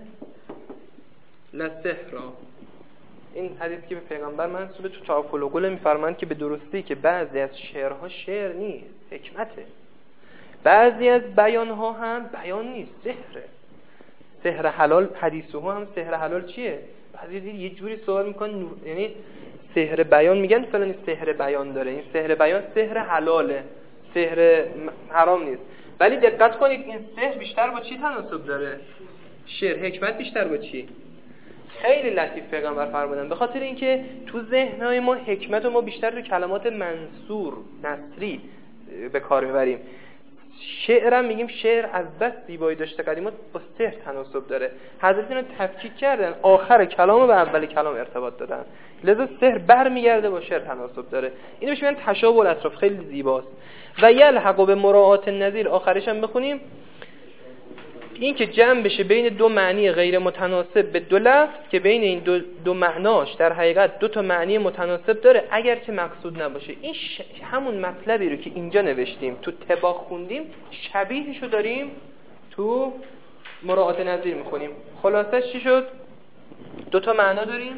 A: لسحرا. این حدیث که به پیغمبر منسوبه. تو تحف العقول میفرمایند که به درستی که بعضی از شعرها شعر نیست، حکمته. بعضی از بیانها هم بیان نیست، سحره. سحر حلال حدیثه هم سحر حلال چیه؟ بعضی یه جوری سوال میکنن، یعنی سحر بیان میگن فلانی سحر بیان داره، این سحر بیان سحر حلاله، سحر حرام نیست. ولی دقت کنید این سحر بیشتر با چی تناسب داره؟ شعر. حکمت بیشتر با چی؟ خیلی لطیف پیغمبر فرمودن، به خاطر اینکه تو ذهنهای ما حکمت و ما بیشتر تو کلمات منصور، نثری به کار ببریم. شعرم میگیم شعر از بس زیبایی داشته قدیما با سحر تناسب داره. حضرت اینو تفکیک کردن، آخر کلام به اول کلام ارتباط دادن، لذا سحر برمیگرده با شعر تناسب داره. اینو بهش میگن تشابه الاطراف، خیلی زیباست. و یلحق به مراعات النظیر، آخرش هم بخونیم، این که جمع بشه بین دو معنی غیر متناسب به دو لفظ که بین این دو, دو معناش در حقیقت دو تا معنی متناسب داره اگر که مقصود نباشه. این ش... همون مطلبی رو که اینجا نوشتیم تو طباق خوندیم شبیهشو داریم تو مراعات نظیر میخونیم. خلاصش چی شد؟ دو تا معنا داریم،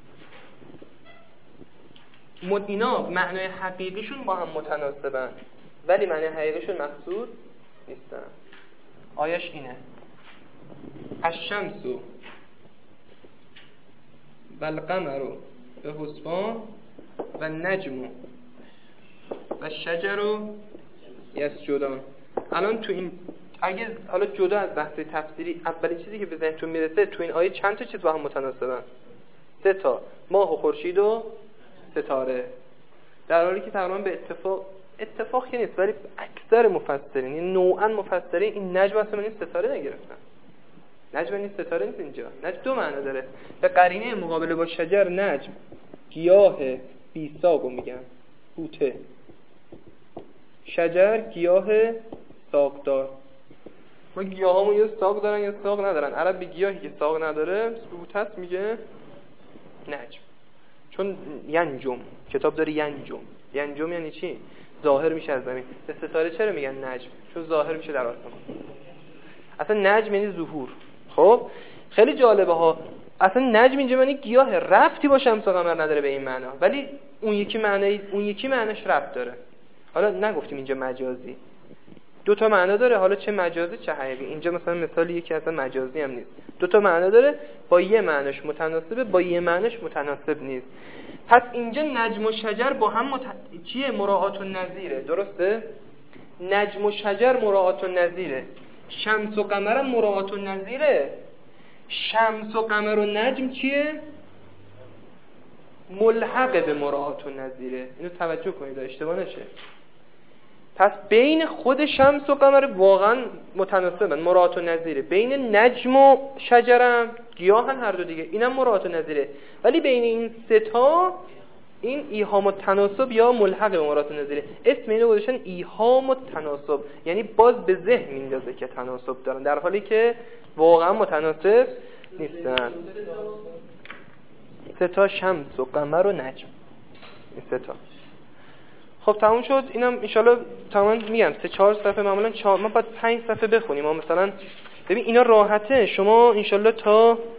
A: اینا معنای حقیقیشون با هم متناسبن ولی معنی حقیقیشون مقصود نیستن. آیش اینه: الشمس و القمر به حسبان و النجم و الشجر یسجدان. الان تو این اگه حالا جدا از بحث تفسیری اولین چیزی که به ذهنتون میرسه تو این آیه چند تا چیز با هم متناسبن؟ سه تا: ماه و خورشید و ستاره. در حالی که تقریبا به اتفاق اتفاق که نیست ولی اکثر مفسرین یعنی نوعا مفسرین این نجم اصلا نیست ستاره نگرفتن. نجم نیست ستاره نیست اینجا. نجم دو معنا داره. به قرینه مقابله با شجر نجم گیاه بیساقو میگن، بوته. شجر گیاه ساقدار. ما گیاهامون یا ساق دارن یا ساق ندارن. عرب به گیاهی که ساق نداره بوته است میگه نجم. چون ینجم کتاب داره ینجم. ینجم یعنی چی؟ ظاهر میشه از زمین. به ستاره چرا میگن نجم؟ چون ظاهر میشه در آسمان. اصلا نجم یعنی ظهور. خب خیلی جالبه ها. اصلا نجم اینجا معنی گیاه، ربطی با شمس و قمر نداره به این معنا، ولی اون یکی معنی اون یکی معناش ربط داره. حالا نگفتیم اینجا مجازی. دو تا معنا داره، حالا چه مجازی چه حقیقی. اینجا مثلا مثال یکی اصلا مجازی هم نیست. دو تا معنا داره، با یه معناش متناسبه، با یه معناش متناسب نیست. پس اینجا نجم و شجر با هم مت... چیه؟ مراعات النظیره. درسته؟ نجم و شجر مراعات النظیره. شمس و قمر هم مراعات النظیره. شمس و قمر و نجم چیه؟ ملحق به مراعات النظیره. اینو توجه کنید اشتباه نشه. پس بین خود شمس و قمر واقعا متناسبن، مراعات النظیره. بین نجم و شجرم گیاهن هر دو دیگه، اینم مراعات النظیره. ولی بین این سه تا این ایهام و تناسب یا ملحق به مراعات النظیره. اسم اینو گذاشتن ایهام و تناسب، یعنی باز به ذهن میندازه که تناسب دارن در حالی که واقعا متناسب نیستن. سه تا شمس و قمر و نجم، این سه تا. خب تموم شد. اینم ان شاءالله تمام. میگم سه چهار صفحه معمولا چهار ما باید پنج صفحه بخونیم. ما مثلا ببین اینا راحته، شما ان شاءالله تا